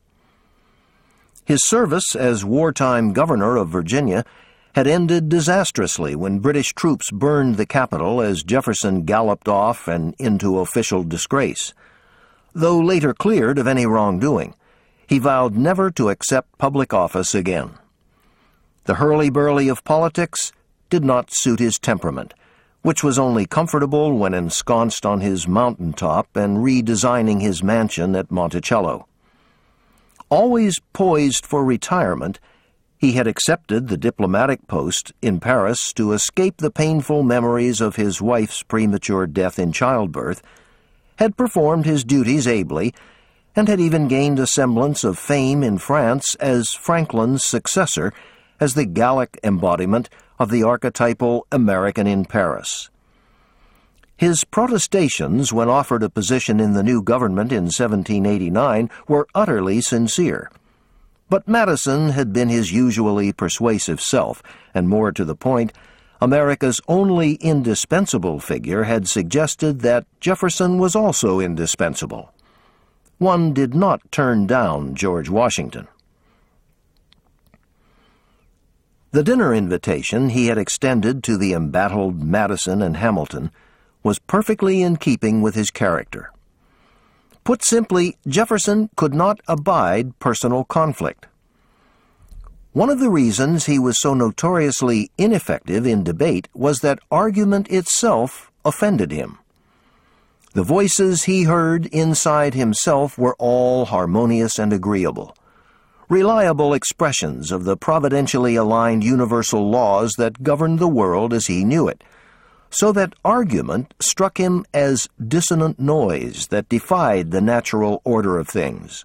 His service as wartime governor of Virginia had ended disastrously when British troops burned the capital as Jefferson galloped off and into official disgrace. Though later cleared of any wrongdoing, he vowed never to accept public office again. The hurly-burly of politics did not suit his temperament, which was only comfortable when ensconced on his mountaintop and redesigning his mansion at Monticello. Always poised for retirement, he had accepted the diplomatic post in Paris to escape the painful memories of his wife's premature death in childbirth, had performed his duties ably, and had even gained a semblance of fame in France as Franklin's successor, as the Gallic embodiment of the archetypal American in Paris. His protestations when offered a position in the new government in seventeen eighty-nine were utterly sincere. But Madison had been his usually persuasive self, and more to the point, America's only indispensable figure had suggested that Jefferson was also indispensable. One did not turn down George Washington. The dinner invitation he had extended to the embattled Madison and Hamilton was perfectly in keeping with his character. Put simply, Jefferson could not abide personal conflict. One of the reasons he was so notoriously ineffective in debate was that argument itself offended him. The voices he heard inside himself were all harmonious and agreeable, reliable expressions of the providentially aligned universal laws that governed the world as he knew it, so that argument struck him as dissonant noise that defied the natural order of things.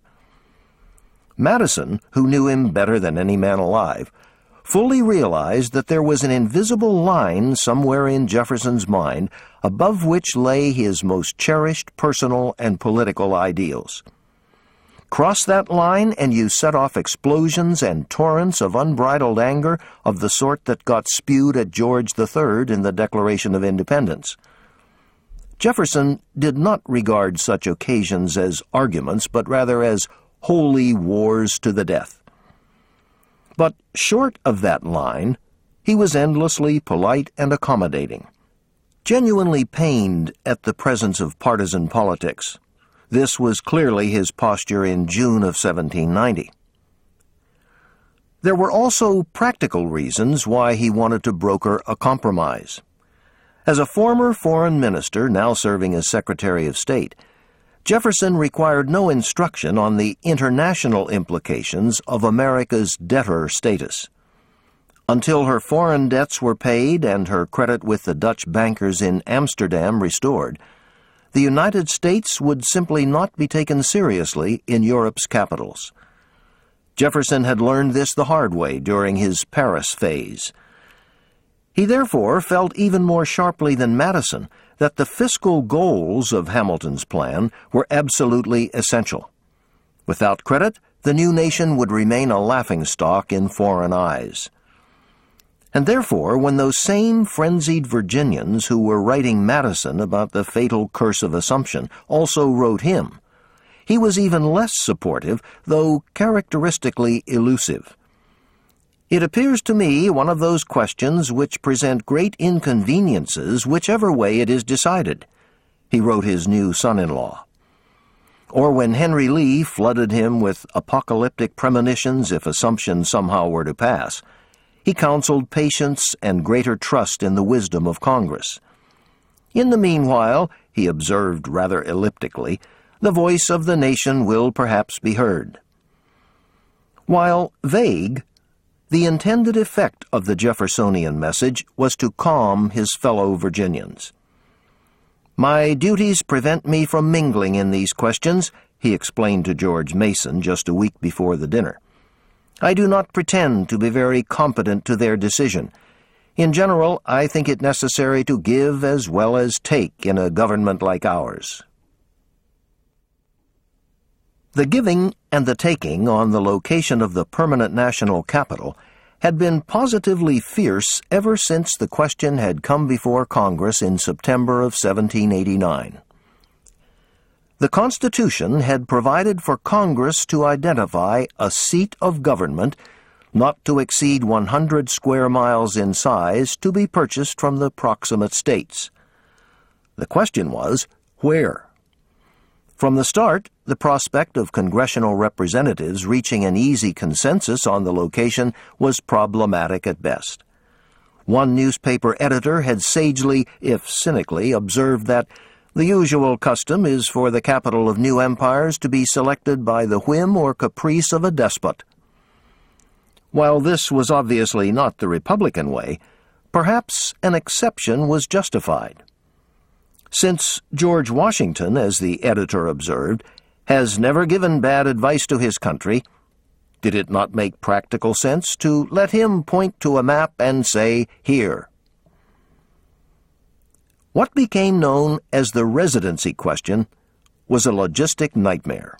Madison, who knew him better than any man alive, fully realized that there was an invisible line somewhere in Jefferson's mind above which lay his most cherished personal and political ideals. Cross that line and you set off explosions and torrents of unbridled anger of the sort that got spewed at George the Third in the Declaration of Independence. Jefferson did not regard such occasions as arguments, but rather as holy wars to the death. But short of that line, he was endlessly polite and accommodating, genuinely pained at the presence of partisan politics. This was clearly his posture in June of seventeen ninety. There were also practical reasons why he wanted to broker a compromise. As a former foreign minister, now serving as Secretary of State, Jefferson required no instruction on the international implications of America's debtor status. Until her foreign debts were paid and her credit with the Dutch bankers in Amsterdam restored, the United States would simply not be taken seriously in Europe's capitals. Jefferson had learned this the hard way during his Paris phase. He therefore felt even more sharply than Madison that the fiscal goals of Hamilton's plan were absolutely essential. Without credit, the new nation would remain a laughingstock in foreign eyes. And therefore, when those same frenzied Virginians who were writing Madison about the fatal curse of assumption also wrote him, he was even less supportive, though characteristically elusive. "It appears to me one of those questions which present great inconveniences whichever way it is decided," he wrote his new son-in-law. Or when Henry Lee flooded him with apocalyptic premonitions if assumptions somehow were to pass, he counseled patience and greater trust in the wisdom of Congress. "In the meanwhile," he observed rather elliptically, "the voice of the nation will perhaps be heard." While vague, the intended effect of the Jeffersonian message was to calm his fellow Virginians. "My duties prevent me from mingling in these questions," he explained to George Mason just a week before the dinner. "I do not pretend to be very competent to their decision. In general, I think it necessary to give as well as take in a government like ours." The giving and the taking on the location of the permanent national capital had been positively fierce ever since the question had come before Congress in September of seventeen eighty-nine. The Constitution had provided for Congress to identify a seat of government not to exceed one hundred square miles in size to be purchased from the proximate states. The question was, where? From the start, the prospect of congressional representatives reaching an easy consensus on the location was problematic at best. One newspaper editor had sagely, if cynically, observed that the usual custom is for the capital of new empires to be selected by the whim or caprice of a despot. While this was obviously not the Republican way, perhaps an exception was justified. Since George Washington, as the editor observed, has never given bad advice to his country, did it not make practical sense to let him point to a map and say, "Here"? What became known as the residency question was a logistic nightmare.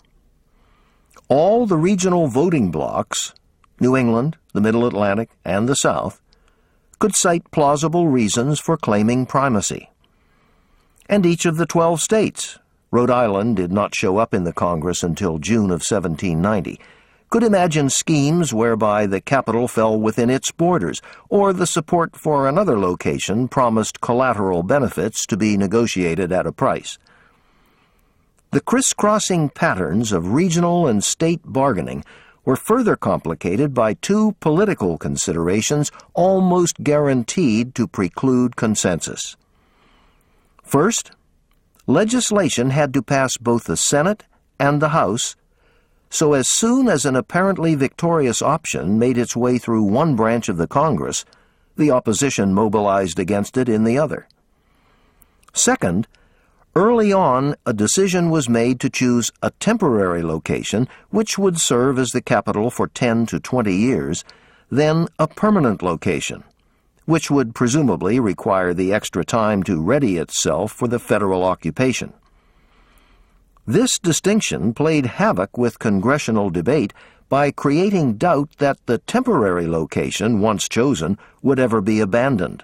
All the regional voting blocks, New England, the Middle Atlantic, and the South, could cite plausible reasons for claiming primacy. And each of the twelve states, Rhode Island did not show up in the Congress until June of seventeen ninety, could imagine schemes whereby the capital fell within its borders, or the support for another location promised collateral benefits to be negotiated at a price. The crisscrossing patterns of regional and state bargaining were further complicated by two political considerations almost guaranteed to preclude consensus. First, legislation had to pass both the Senate and the House, so as soon as an apparently victorious option made its way through one branch of the Congress, the opposition mobilized against it in the other. Second, early on a decision was made to choose a temporary location which would serve as the capital for ten to twenty years, then a permanent location, which would presumably require the extra time to ready itself for the federal occupation. This distinction played havoc with congressional debate by creating doubt that the temporary location, once chosen, would ever be abandoned.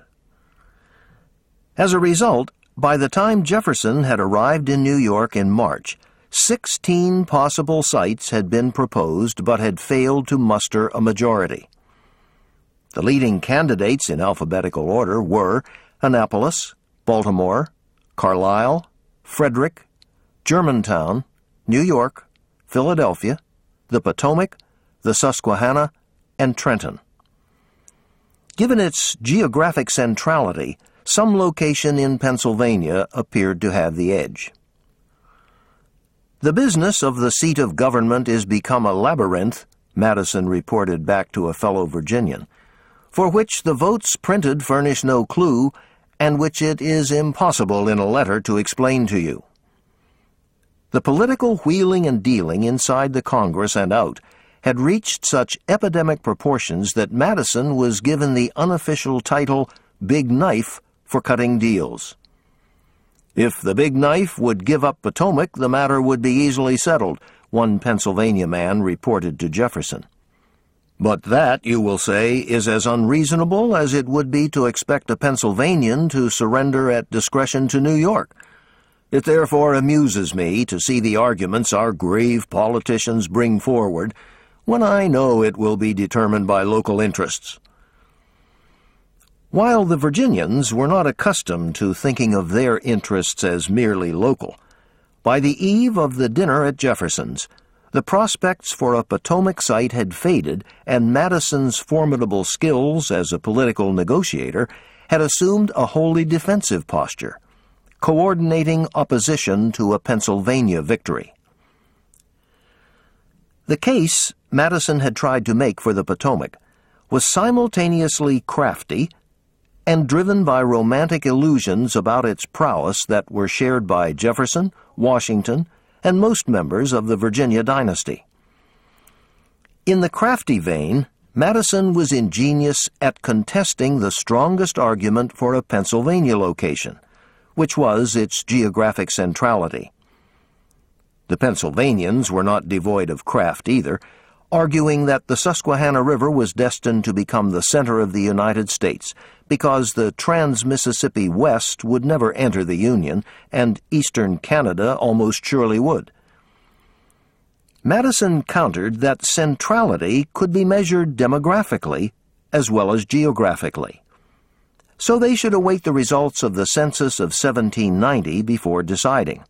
As a result, by the time Jefferson had arrived in New York in March, sixteen possible sites had been proposed but had failed to muster a majority. The leading candidates in alphabetical order were Annapolis, Baltimore, Carlisle, Frederick, Germantown, New York, Philadelphia, the Potomac, the Susquehanna, and Trenton. Given its geographic centrality, some location in Pennsylvania appeared to have the edge. "The business of the seat of government is become a labyrinth," Madison reported back to a fellow Virginian, "for which the votes printed furnish no clue, and which it is impossible in a letter to explain to you." The political wheeling and dealing inside the Congress and out had reached such epidemic proportions that Madison was given the unofficial title Big Knife for cutting deals. If the Big Knife would give up Potomac, the matter would be easily settled, one Pennsylvania man reported to Jefferson. But that, you will say, is as unreasonable as it would be to expect a Pennsylvanian to surrender at discretion to New York. It therefore amuses me to see the arguments our grave politicians bring forward, when I know it will be determined by local interests. While the Virginians were not accustomed to thinking of their interests as merely local, by the eve of the dinner at Jefferson's, the prospects for a Potomac site had faded, and Madison's formidable skills as a political negotiator had assumed a wholly defensive posture, coordinating opposition to a Pennsylvania victory. The case Madison had tried to make for the Potomac was simultaneously crafty and driven by romantic illusions about its prowess that were shared by Jefferson, Washington, and most members of the Virginia dynasty. In the crafty vein, Madison was ingenious at contesting the strongest argument for a Pennsylvania location, which was its geographic centrality. The Pennsylvanians were not devoid of craft either, arguing that the Susquehanna River was destined to become the center of the United States because the Trans-Mississippi West would never enter the Union, and eastern Canada almost surely would. Madison countered that centrality could be measured demographically as well as geographically, so they should await the results of the census of seventeen ninety before deciding.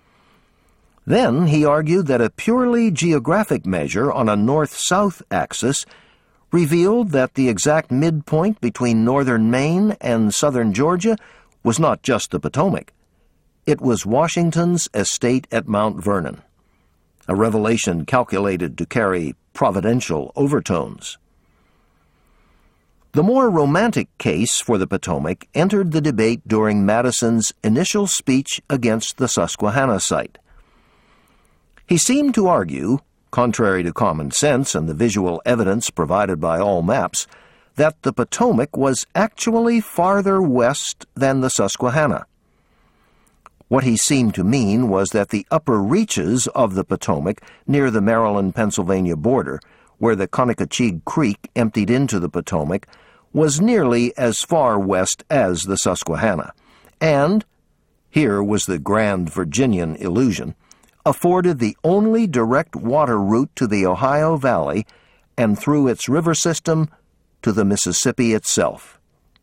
Then he argued that a purely geographic measure on a north-south axis revealed that the exact midpoint between northern Maine and southern Georgia was not just the Potomac. It was Washington's estate at Mount Vernon, a revelation calculated to carry providential overtones. The more romantic case for the Potomac entered the debate during Madison's initial speech against the Susquehanna site. He seemed to argue, contrary to common sense and the visual evidence provided by all maps, that the Potomac was actually farther west than the Susquehanna. What he seemed to mean was that the upper reaches of the Potomac near the Maryland-Pennsylvania border, where the Conococheague Creek emptied into the Potomac, was nearly as far west as the Susquehanna, and, here was the grand Virginian illusion, afforded the only direct water route to the Ohio Valley and through its river system to the Mississippi itself.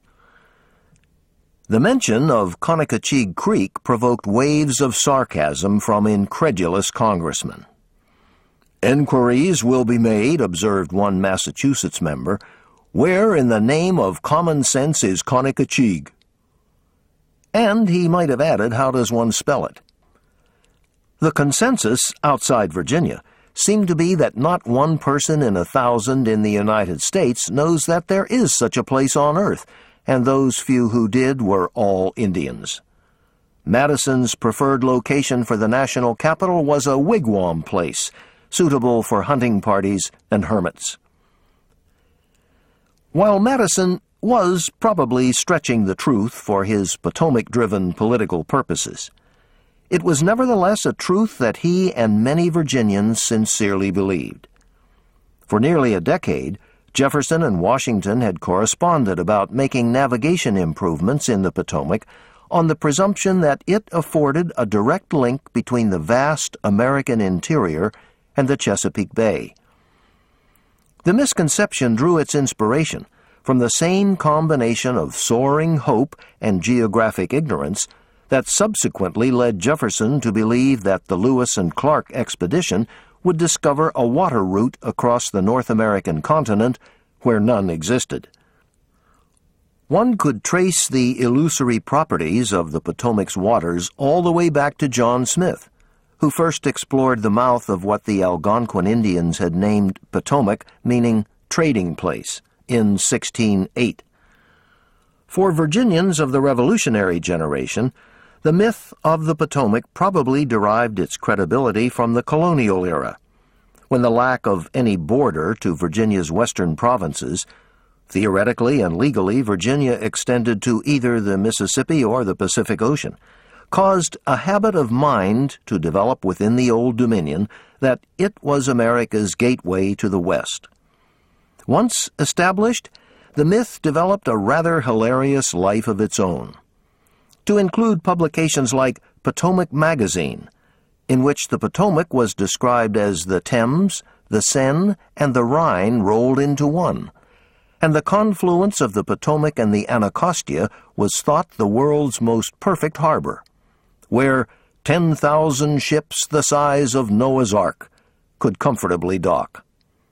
The mention of Conococheague Creek provoked waves of sarcasm from incredulous congressmen. "Enquiries will be made," observed one Massachusetts member, "where in the name of common sense is Conococheague?" And he might have added, how does one spell it? The consensus outside Virginia seemed to be that not one person in a thousand in the United States knows that there is such a place on earth, and those few who did were all Indians. Madison's preferred location for the national capital was a wigwam place, suitable for hunting parties and hermits. While Madison was probably stretching the truth for his Potomac-driven political purposes, it was nevertheless a truth that he and many Virginians sincerely believed. For nearly a decade, Jefferson and Washington had corresponded about making navigation improvements in the Potomac on the presumption that it afforded a direct link between the vast American interior and the Chesapeake Bay. The misconception drew its inspiration from the same combination of soaring hope and geographic ignorance that subsequently led Jefferson to believe that the Lewis and Clark expedition would discover a water route across the North American continent where none existed. One could trace the illusory properties of the Potomac's waters all the way back to John Smith, who first explored the mouth of what the Algonquin Indians had named Potomac, meaning trading place, in sixteen oh eight. For Virginians of the Revolutionary generation, the myth of the Potomac probably derived its credibility from the colonial era, when the lack of any border to Virginia's western provinces, theoretically and legally Virginia extended to either the Mississippi or the Pacific Ocean, caused a habit of mind to develop within the Old Dominion that it was America's gateway to the West. Once established, the myth developed a rather hilarious life of its own. to include publications like Potomac Magazine, in which the Potomac was described as the Thames, the Seine, and the Rhine rolled into one, and the confluence of the Potomac and the Anacostia was thought the world's most perfect harbor, where ten thousand ships the size of Noah's Ark could comfortably dock.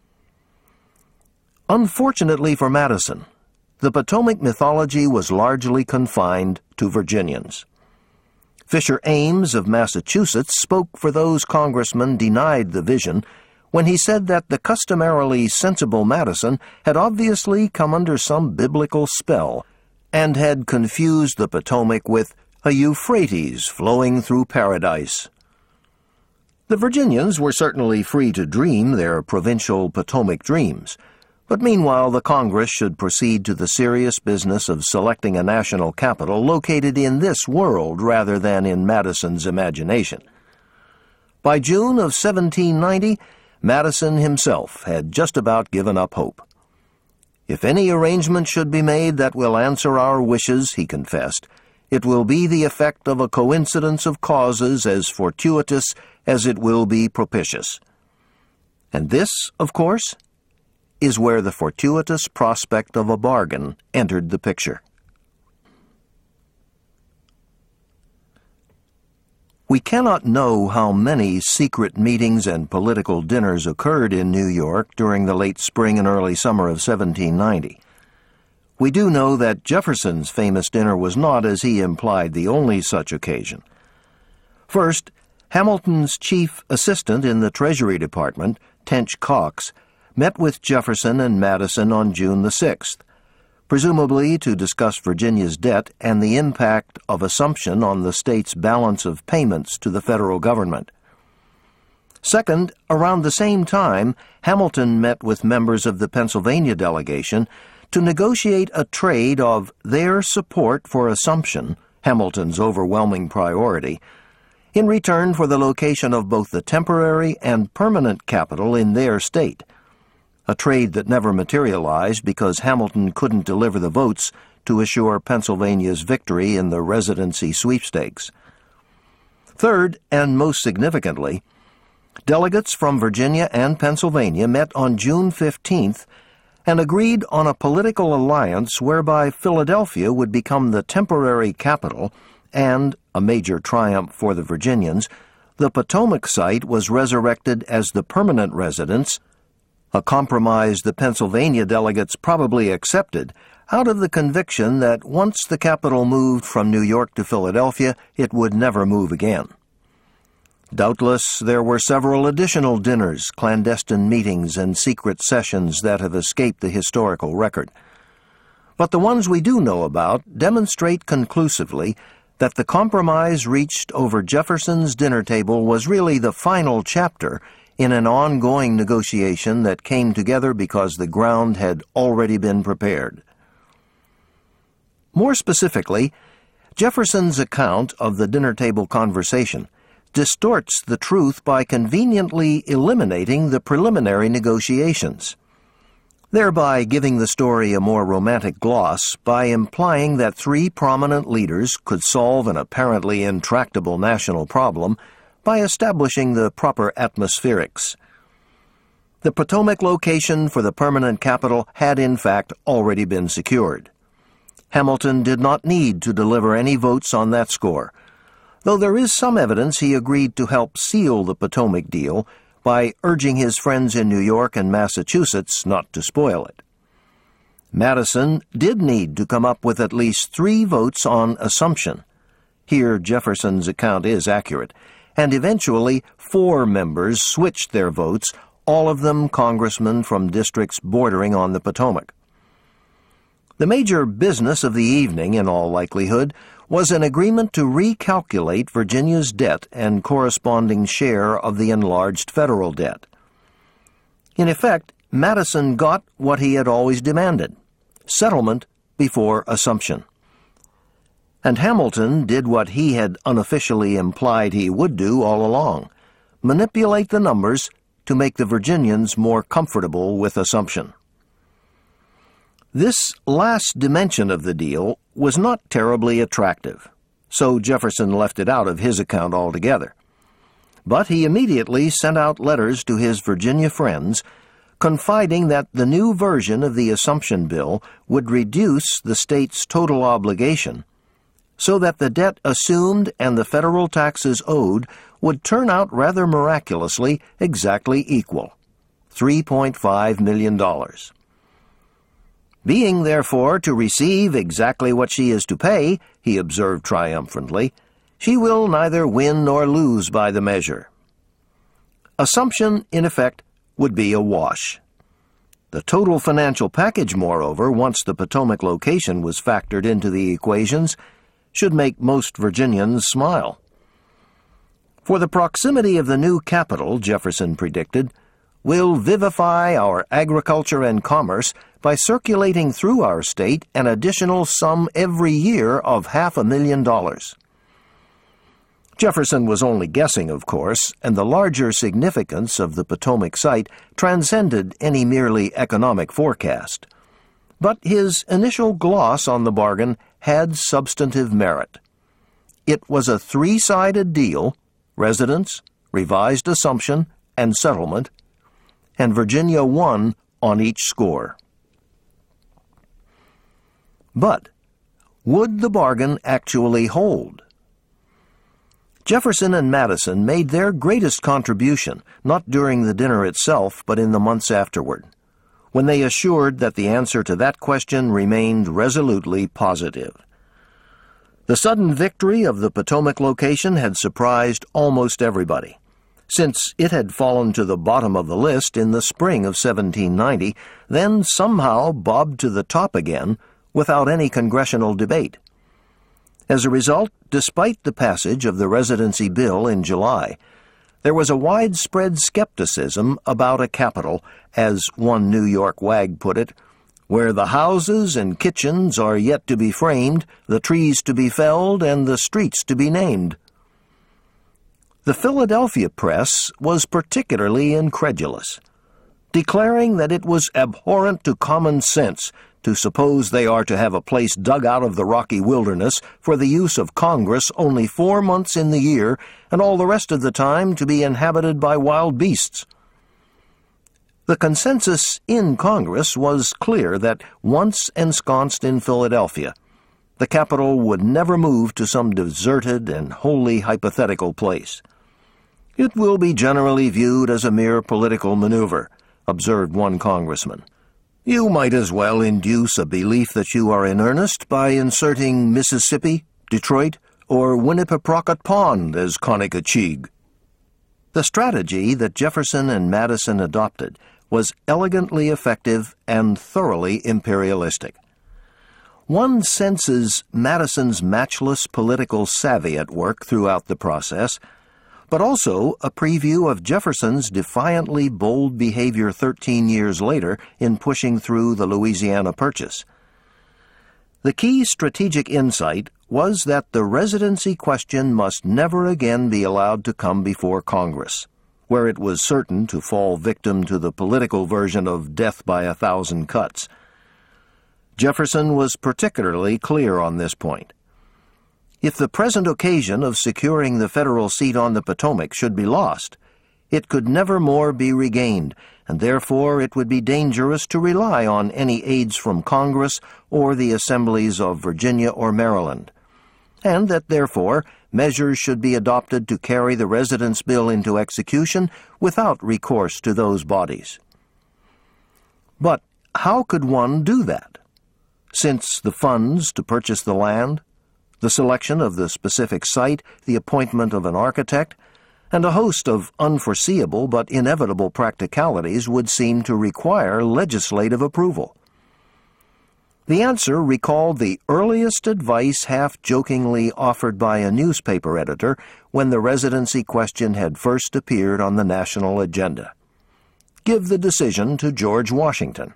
Unfortunately for Madison, the Potomac mythology was largely confined to Virginians. Fisher Ames of Massachusetts spoke for those congressmen denied the vision when he said that the customarily sensible Madison had obviously come under some biblical spell and had confused the Potomac with a Euphrates flowing through paradise. The Virginians were certainly free to dream their provincial Potomac dreams, but meanwhile the Congress should proceed to the serious business of selecting a national capital located in this world rather than in Madison's imagination. By June of seventeen ninety, Madison himself had just about given up hope. "If any arrangement should be made that will answer our wishes," he confessed, "it will be the effect of a coincidence of causes as fortuitous as it will be propitious." And this, of course, is where the fortuitous prospect of a bargain entered the picture. We cannot know how many secret meetings and political dinners occurred in New York during the late spring and early summer of seventeen ninety. We do know that Jefferson's famous dinner was not, as he implied, the only such occasion. First, Hamilton's chief assistant in the Treasury Department, Tench Coxe, met with Jefferson and Madison on June the sixth, presumably to discuss Virginia's debt and the impact of assumption on the state's balance of payments to the federal government. Second, around the same time, Hamilton met with members of the Pennsylvania delegation to negotiate a trade of their support for assumption, Hamilton's overwhelming priority, in return for the location of both the temporary and permanent capital in their state, a trade that never materialized because Hamilton couldn't deliver the votes to assure Pennsylvania's victory in the residency sweepstakes. Third, and most significantly, delegates from Virginia and Pennsylvania met on June fifteenth and agreed on a political alliance whereby Philadelphia would become the temporary capital and, a major triumph for the Virginians, the Potomac site was resurrected as the permanent residence, a compromise the Pennsylvania delegates probably accepted out of the conviction that once the capital moved from New York to Philadelphia, it would never move again. Doubtless, there were several additional dinners, clandestine meetings, and secret sessions that have escaped the historical record. But the ones we do know about demonstrate conclusively that the compromise reached over Jefferson's dinner table was really the final chapter in an ongoing negotiation that came together because the ground had already been prepared. More specifically, Jefferson's account of the dinner table conversation distorts the truth by conveniently eliminating the preliminary negotiations, thereby giving the story a more romantic gloss by implying that three prominent leaders could solve an apparently intractable national problem by establishing the proper atmospherics. The Potomac location for the permanent capital had in fact already been secured. Hamilton did not need to deliver any votes on that score, though there is some evidence he agreed to help seal the Potomac deal by urging his friends in New York and Massachusetts not to spoil it. Madison did need to come up with at least three votes on assumption. Here Jefferson's account is accurate, and eventually four members switched their votes, all of them congressmen from districts bordering on the Potomac. The major business of the evening, in all likelihood, was an agreement to recalculate Virginia's debt and corresponding share of the enlarged federal debt. In effect, Madison got what he had always demanded: settlement before assumption. And Hamilton did what he had unofficially implied he would do all along: manipulate the numbers to make the Virginians more comfortable with assumption. This last dimension of the deal was not terribly attractive, so Jefferson left it out of his account altogether. But he immediately sent out letters to his Virginia friends confiding that the new version of the Assumption Bill would reduce the state's total obligation so that the debt assumed and the federal taxes owed would turn out rather miraculously exactly equal, three point five million dollars. Being, therefore, to receive exactly what she is to pay, he observed triumphantly, she will neither win nor lose by the measure. Assumption, in effect, would be a wash. The total financial package, moreover, once the Potomac location was factored into the equations, should make most Virginians smile. For the proximity of the new capital, Jefferson predicted, will vivify our agriculture and commerce by circulating through our state an additional sum every year of half a million dollars. Jefferson was only guessing, of course, and the larger significance of the Potomac site transcended any merely economic forecast. But his initial gloss on the bargain had substantive merit. It was a three-sided deal, residence, revised assumption, and settlement, and Virginia won on each score. But would the bargain actually hold? Jefferson and Madison made their greatest contribution, not during the dinner itself, but in the months afterward, when they assured that the answer to that question remained resolutely positive. The sudden victory of the Potomac location had surprised almost everybody, since it had fallen to the bottom of the list in the spring of seventeen ninety, then somehow bobbed to the top again without any congressional debate. As a result, despite the passage of the Residency Bill in July, there was a widespread skepticism about a capital, as one New York wag put it, where the houses and kitchens are yet to be framed, the trees to be felled, and the streets to be named. The Philadelphia press was particularly incredulous, declaring that it was abhorrent to common sense to suppose they are to have a place dug out of the rocky wilderness for the use of Congress only four months in the year and all the rest of the time to be inhabited by wild beasts. The consensus in Congress was clear that once ensconced in Philadelphia, the capital would never move to some deserted and wholly hypothetical place. It will be generally viewed as a mere political maneuver, observed one congressman. You might as well induce a belief that you are in earnest by inserting Mississippi, Detroit, or Winnipesaukee Pond as Conococheague. The strategy that Jefferson and Madison adopted was elegantly effective and thoroughly imperialistic. One senses Madison's matchless political savvy at work throughout the process, but also a preview of Jefferson's defiantly bold behavior thirteen years later in pushing through the Louisiana Purchase. The key strategic insight was that the residency question must never again be allowed to come before Congress, where it was certain to fall victim to the political version of death by a thousand cuts. Jefferson was particularly clear on this point. If the present occasion of securing the federal seat on the Potomac should be lost, it could never more be regained, and therefore it would be dangerous to rely on any aids from Congress or the assemblies of Virginia or Maryland, and that, therefore, measures should be adopted to carry the Residence Bill into execution without recourse to those bodies. But how could one do that, since the funds to purchase the land, the selection of the specific site, the appointment of an architect, and a host of unforeseeable but inevitable practicalities would seem to require legislative approval? The answer recalled the earliest advice half-jokingly offered by a newspaper editor when the residency question had first appeared on the national agenda. Give the decision to George Washington.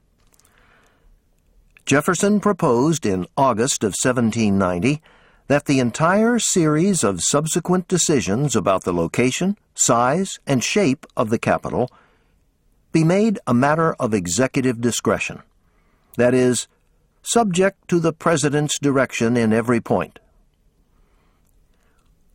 Jefferson proposed in August of seventeen ninety that the entire series of subsequent decisions about the location, size, and shape of the capital be made a matter of executive discretion, that is, subject to the President's direction in every point.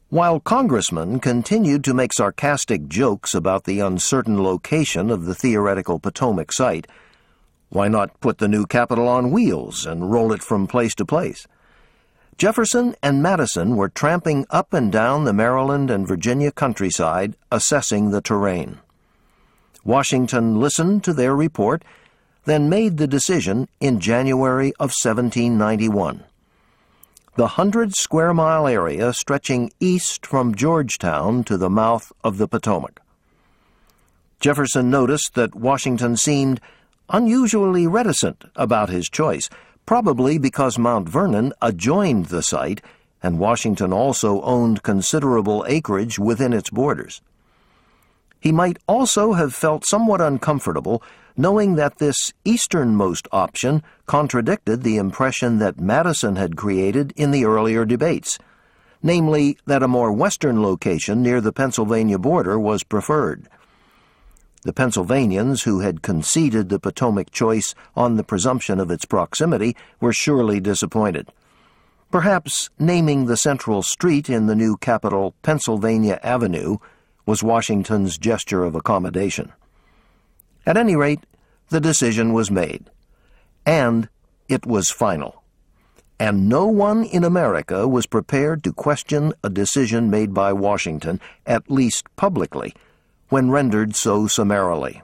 While congressmen continued to make sarcastic jokes about the uncertain location of the theoretical Potomac site, why not put the new Capitol on wheels and roll it from place to place? Jefferson and Madison were tramping up and down the Maryland and Virginia countryside, assessing the terrain. Washington listened to their report, then made the decision in January of seventeen ninety-one. The hundred-square-mile area stretching east from Georgetown to the mouth of the Potomac. Jefferson noticed that Washington seemed unusually reticent about his choice, probably because Mount Vernon adjoined the site and Washington also owned considerable acreage within its borders. He might also have felt somewhat uncomfortable knowing that this easternmost option contradicted the impression that Madison had created in the earlier debates, namely that a more western location near the Pennsylvania border was preferred. The Pennsylvanians, who had conceded the Potomac choice on the presumption of its proximity, were surely disappointed. Perhaps naming the central street in the new capital Pennsylvania Avenue was Washington's gesture of accommodation. At any rate, the decision was made, and it was final. And no one in America was prepared to question a decision made by Washington, at least publicly, when rendered so summarily.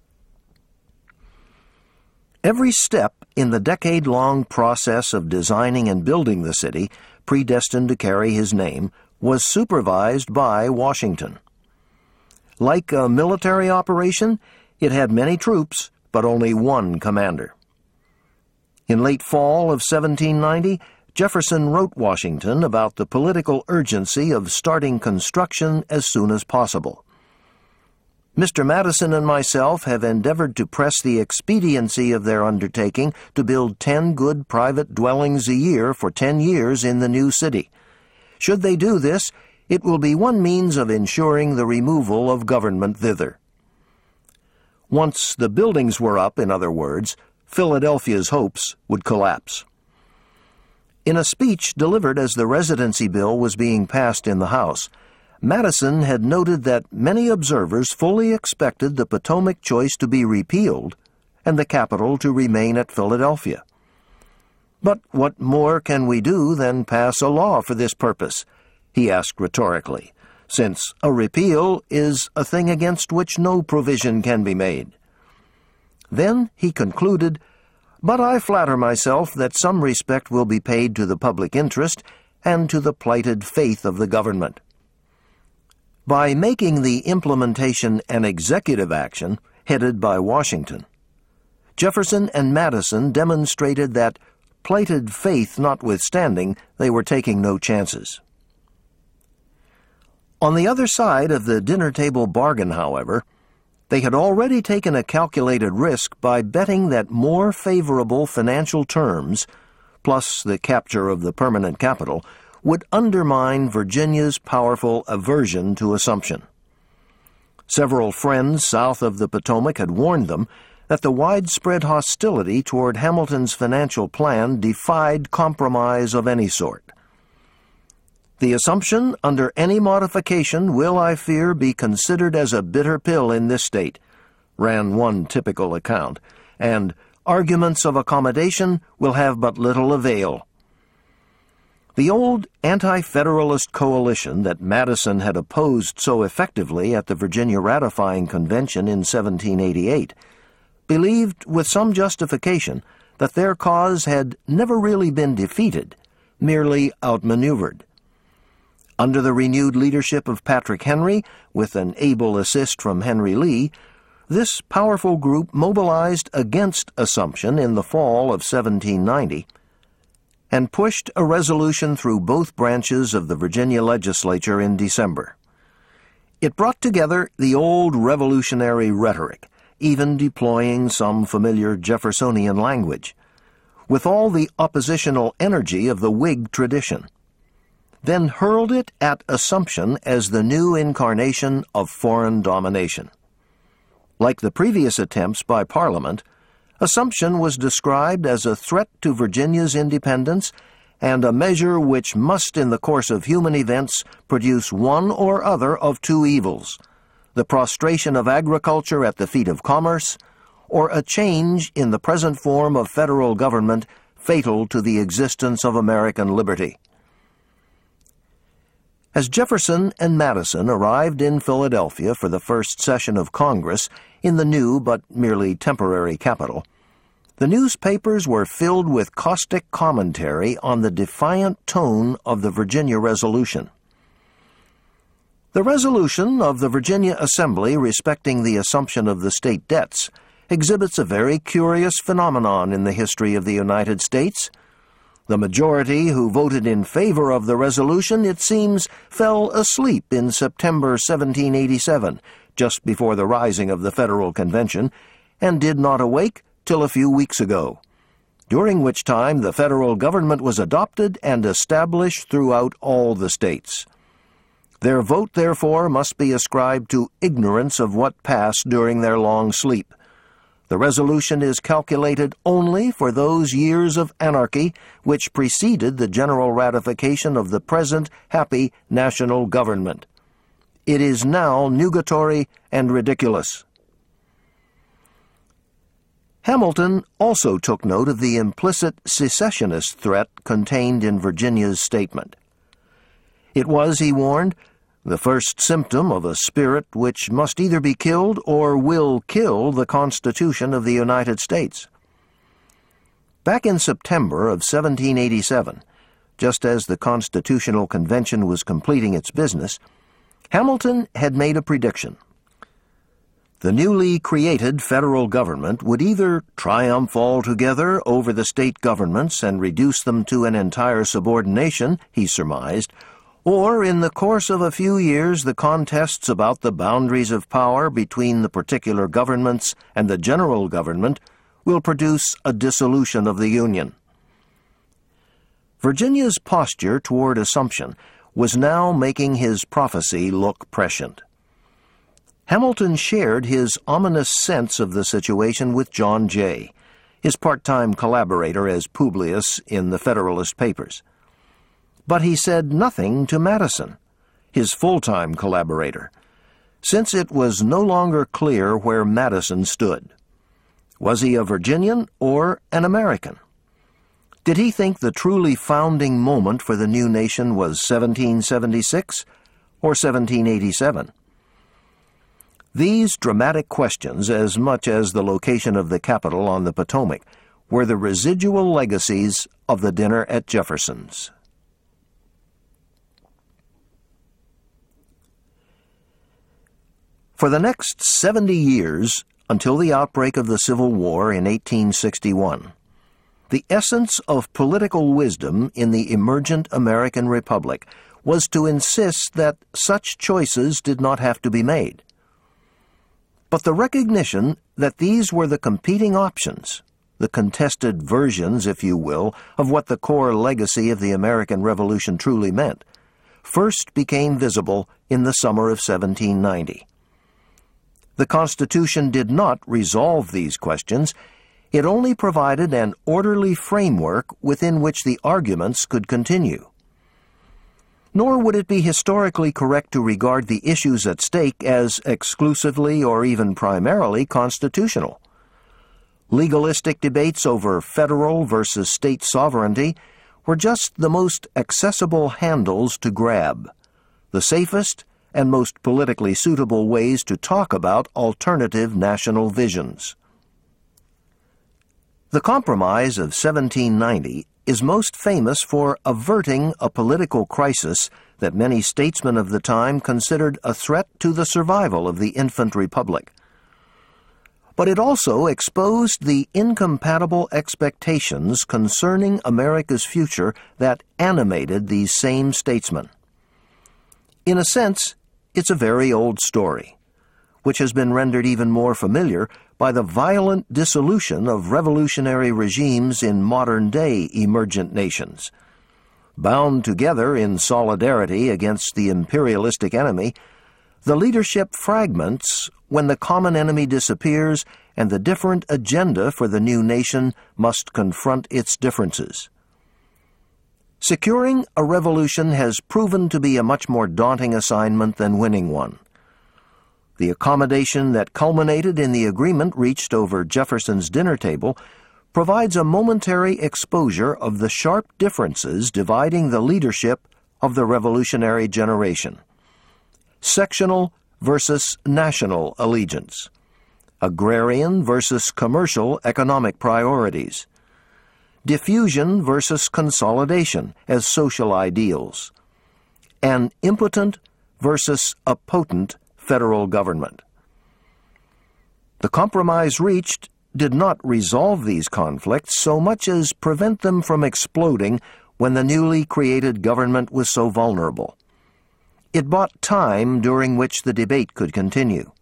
Every step in the decade-long process of designing and building the city, predestined to carry his name, was supervised by Washington. Like a military operation, it had many troops, but only one commander. In late fall of seventeen ninety, Jefferson wrote Washington about the political urgency of starting construction as soon as possible. Mister Madison and myself have endeavored to press the expediency of their undertaking to build ten good private dwellings a year for ten years in the new city. Should they do this, it will be one means of ensuring the removal of government thither. Once the buildings were up, in other words, Philadelphia's hopes would collapse. In a speech delivered as the residency bill was being passed in the House, Madison had noted that many observers fully expected the Potomac choice to be repealed and the capital to remain at Philadelphia. "But what more can we do than pass a law for this purpose?" he asked rhetorically, since a repeal is a thing against which no provision can be made. Then he concluded, "But I flatter myself that some respect will be paid to the public interest and to the plighted faith of the government." By making the implementation an executive action headed by Washington, Jefferson and Madison demonstrated that, plighted faith notwithstanding, they were taking no chances. On the other side of the dinner-table bargain, however, they had already taken a calculated risk by betting that more favorable financial terms, plus the capture of the permanent capital, would undermine Virginia's powerful aversion to assumption. Several friends south of the Potomac had warned them that the widespread hostility toward Hamilton's financial plan defied compromise of any sort. "The assumption, under any modification, will, I fear, be considered as a bitter pill in this state," ran one typical account, and "arguments of accommodation will have but little avail." The old anti-federalist coalition that Madison had opposed so effectively at the Virginia Ratifying Convention in seventeen eighty-eight believed with some justification that their cause had never really been defeated, merely outmaneuvered. Under the renewed leadership of Patrick Henry, with an able assist from Henry Lee, this powerful group mobilized against assumption in the fall of seventeen ninety and pushed a resolution through both branches of the Virginia legislature in December. It brought together the old revolutionary rhetoric, even deploying some familiar Jeffersonian language, with all the oppositional energy of the Whig tradition, then hurled it at assumption as the new incarnation of foreign domination. Like the previous attempts by Parliament, assumption was described as a threat to Virginia's independence and a measure which must in the course of human events produce one or other of two evils, the prostration of agriculture at the feet of commerce, or a change in the present form of federal government fatal to the existence of American liberty. As Jefferson and Madison arrived in Philadelphia for the first session of Congress in the new but merely temporary capital, the newspapers were filled with caustic commentary on the defiant tone of the Virginia resolution. The resolution of the Virginia Assembly respecting the assumption of the state debts exhibits a very curious phenomenon in the history of the United States. The majority who voted in favor of the resolution, it seems, fell asleep in September seventeen eighty-seven, just before the rising of the Federal Convention, and did not awake till a few weeks ago, during which time the federal government was adopted and established throughout all the states. Their vote, therefore, must be ascribed to ignorance of what passed during their long sleep. The resolution is calculated only for those years of anarchy which preceded the general ratification of the present happy national government. It is now nugatory and ridiculous. Hamilton also took note of the implicit secessionist threat contained in Virginia's statement. It was, he warned, the first symptom of a spirit which must either be killed or will kill the Constitution of the United States. Back in September of seventeen eighty-seven, just as the Constitutional Convention was completing its business, Hamilton had made a prediction. The newly created federal government would either triumph altogether over the state governments and reduce them to an entire subordination, he surmised, or in the course of a few years the contests about the boundaries of power between the particular governments and the general government will produce a dissolution of the Union. Virginia's posture toward assumption was now making his prophecy look prescient. Hamilton shared his ominous sense of the situation with John Jay, his part-time collaborator as Publius in the Federalist Papers. But he said nothing to Madison, his full-time collaborator, since it was no longer clear where Madison stood. Was he a Virginian or an American? Did he think the truly founding moment for the new nation was seventeen seventy-six or seventeen eighty-seven? These dramatic questions, as much as the location of the Capitol on the Potomac, were the residual legacies of the dinner at Jefferson's. For the next seventy years, until the outbreak of the Civil War in eighteen sixty-one, the essence of political wisdom in the emergent American Republic was to insist that such choices did not have to be made. But the recognition that these were the competing options, the contested versions, if you will, of what the core legacy of the American Revolution truly meant, first became visible in the summer of seventeen ninety. The Constitution did not resolve these questions. It only provided an orderly framework within which the arguments could continue. Nor would it be historically correct to regard the issues at stake as exclusively or even primarily constitutional. Legalistic debates over federal versus state sovereignty were just the most accessible handles to grab, the safest and most politically suitable ways to talk about alternative national visions. The Compromise of seventeen ninety is most famous for averting a political crisis that many statesmen of the time considered a threat to the survival of the infant republic. But it also exposed the incompatible expectations concerning America's future that animated these same statesmen. In a sense, it's a very old story, which has been rendered even more familiar by the violent dissolution of revolutionary regimes in modern-day emergent nations. Bound together in solidarity against the imperialistic enemy, the leadership fragments when the common enemy disappears and the different agenda for the new nation must confront its differences. Securing a revolution has proven to be a much more daunting assignment than winning one. The accommodation that culminated in the agreement reached over Jefferson's dinner table provides a momentary exposure of the sharp differences dividing the leadership of the revolutionary generation. Sectional versus national allegiance. Agrarian versus commercial economic priorities. Diffusion versus consolidation as social ideals. An impotent versus a potent federal government. The compromise reached did not resolve these conflicts so much as prevent them from exploding when the newly created government was so vulnerable. It bought time during which the debate could continue.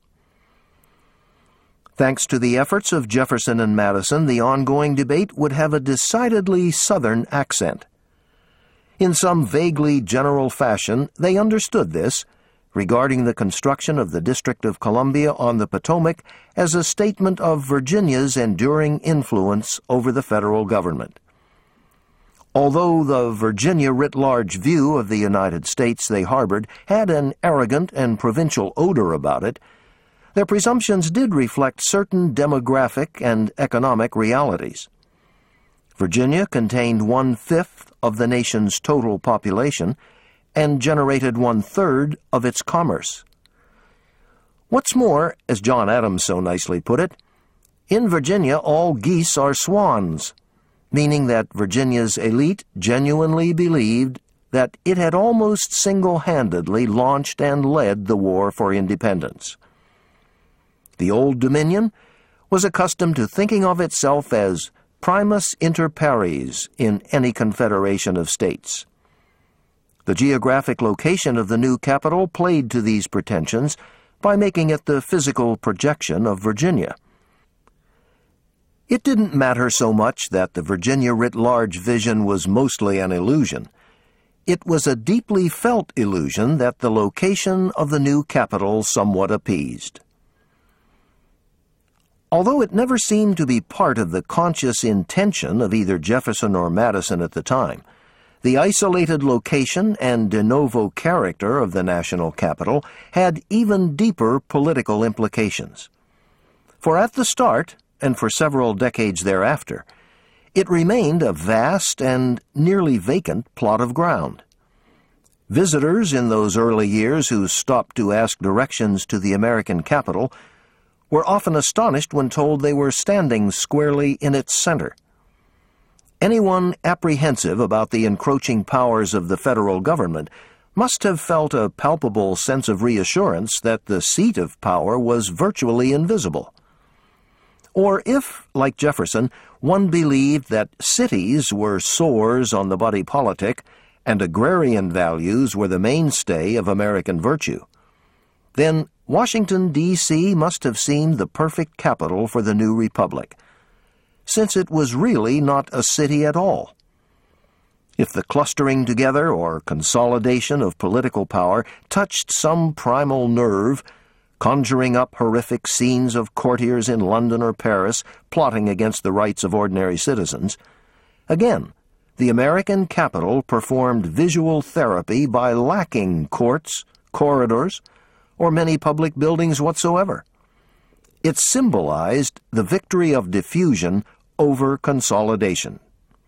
Thanks to the efforts of Jefferson and Madison, the ongoing debate would have a decidedly Southern accent. In some vaguely general fashion, they understood this, regarding the construction of the District of Columbia on the Potomac as a statement of Virginia's enduring influence over the federal government. Although the Virginia writ large view of the United States they harbored had an arrogant and provincial odor about it, their presumptions did reflect certain demographic and economic realities. Virginia contained one-fifth of the nation's total population and generated one-third of its commerce. What's more, as John Adams so nicely put it, in Virginia all geese are swans, meaning that Virginia's elite genuinely believed that it had almost single-handedly launched and led the war for independence. The Old Dominion was accustomed to thinking of itself as primus inter pares in any confederation of states. The geographic location of the new capital played to these pretensions by making it the physical projection of Virginia. It didn't matter so much that the Virginia writ large vision was mostly an illusion. It was a deeply felt illusion that the location of the new capital somewhat appeased. Although it never seemed to be part of the conscious intention of either Jefferson or Madison at the time, the isolated location and de novo character of the national capital had even deeper political implications. For at the start, and for several decades thereafter, it remained a vast and nearly vacant plot of ground. Visitors in those early years who stopped to ask directions to the American capital were often astonished when told they were standing squarely in its center. Anyone apprehensive about the encroaching powers of the federal government must have felt a palpable sense of reassurance that the seat of power was virtually invisible. Or if, like Jefferson, one believed that cities were sores on the body politic and agrarian values were the mainstay of American virtue, then Washington, D C must have seemed the perfect capital for the new republic, since it was really not a city at all. If the clustering together or consolidation of political power touched some primal nerve, conjuring up horrific scenes of courtiers in London or Paris plotting against the rights of ordinary citizens, again, the American capital performed visual therapy by lacking courts, corridors, or many public buildings whatsoever. It symbolized the victory of diffusion over consolidation.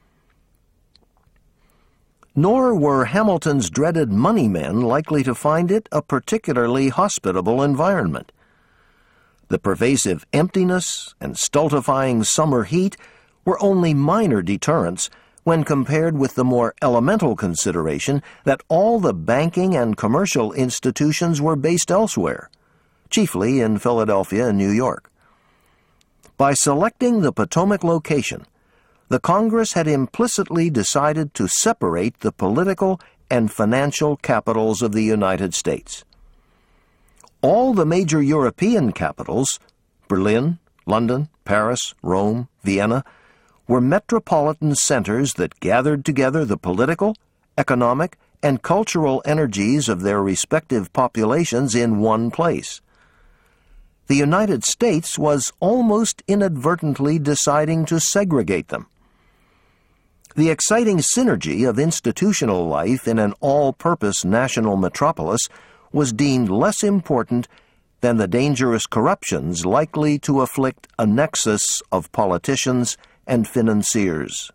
Nor were Hamilton's dreaded money men likely to find it a particularly hospitable environment. The pervasive emptiness and stultifying summer heat were only minor deterrents when compared with the more elemental consideration that all the banking and commercial institutions were based elsewhere, chiefly in Philadelphia and New York. By selecting the Potomac location, the Congress had implicitly decided to separate the political and financial capitals of the United States. All the major European capitals, Berlin, London, Paris, Rome, Vienna, were metropolitan centers that gathered together the political, economic, and cultural energies of their respective populations in one place. The United States was almost inadvertently deciding to segregate them. The exciting synergy of institutional life in an all-purpose national metropolis was deemed less important than the dangerous corruptions likely to afflict a nexus of politicians and financiers.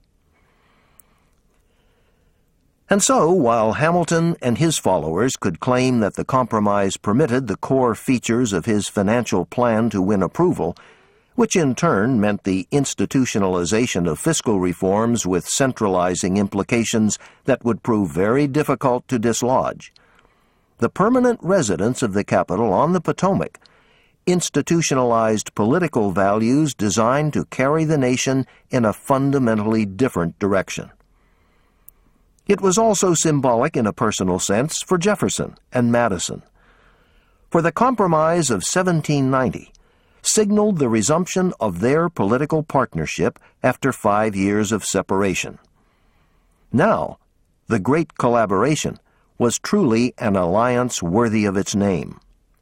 And so, while Hamilton and his followers could claim that the compromise permitted the core features of his financial plan to win approval, which in turn meant the institutionalization of fiscal reforms with centralizing implications that would prove very difficult to dislodge, the permanent residents of the capital on the Potomac institutionalized political values designed to carry the nation in a fundamentally different direction. It was also symbolic in a personal sense for Jefferson and Madison. For the Compromise of seventeen ninety signaled the resumption of their political partnership after five years of separation. Now, the Great Collaboration was truly an alliance worthy of its name.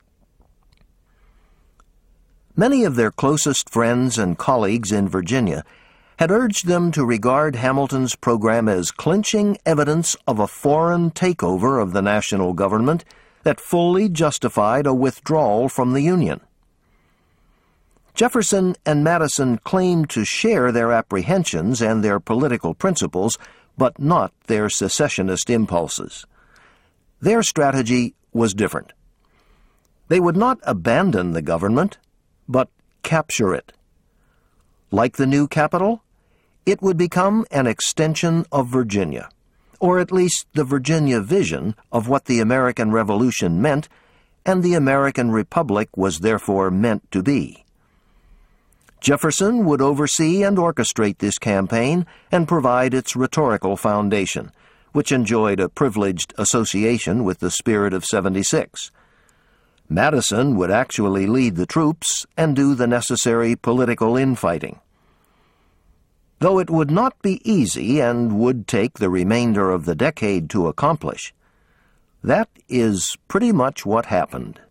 Many of their closest friends and colleagues in Virginia had urged them to regard Hamilton's program as clinching evidence of a foreign takeover of the national government that fully justified a withdrawal from the Union. Jefferson and Madison claimed to share their apprehensions and their political principles, but not their secessionist impulses. Their strategy was different. They would not abandon the government, but capture it. Like the new capital, it would become an extension of Virginia, or at least the Virginia vision of what the American Revolution meant and the American Republic was therefore meant to be. Jefferson would oversee and orchestrate this campaign and provide its rhetorical foundation, which enjoyed a privileged association with the spirit of seventy-six. Madison would actually lead the troops and do the necessary political infighting. Though it would not be easy and would take the remainder of the decade to accomplish, that is pretty much what happened.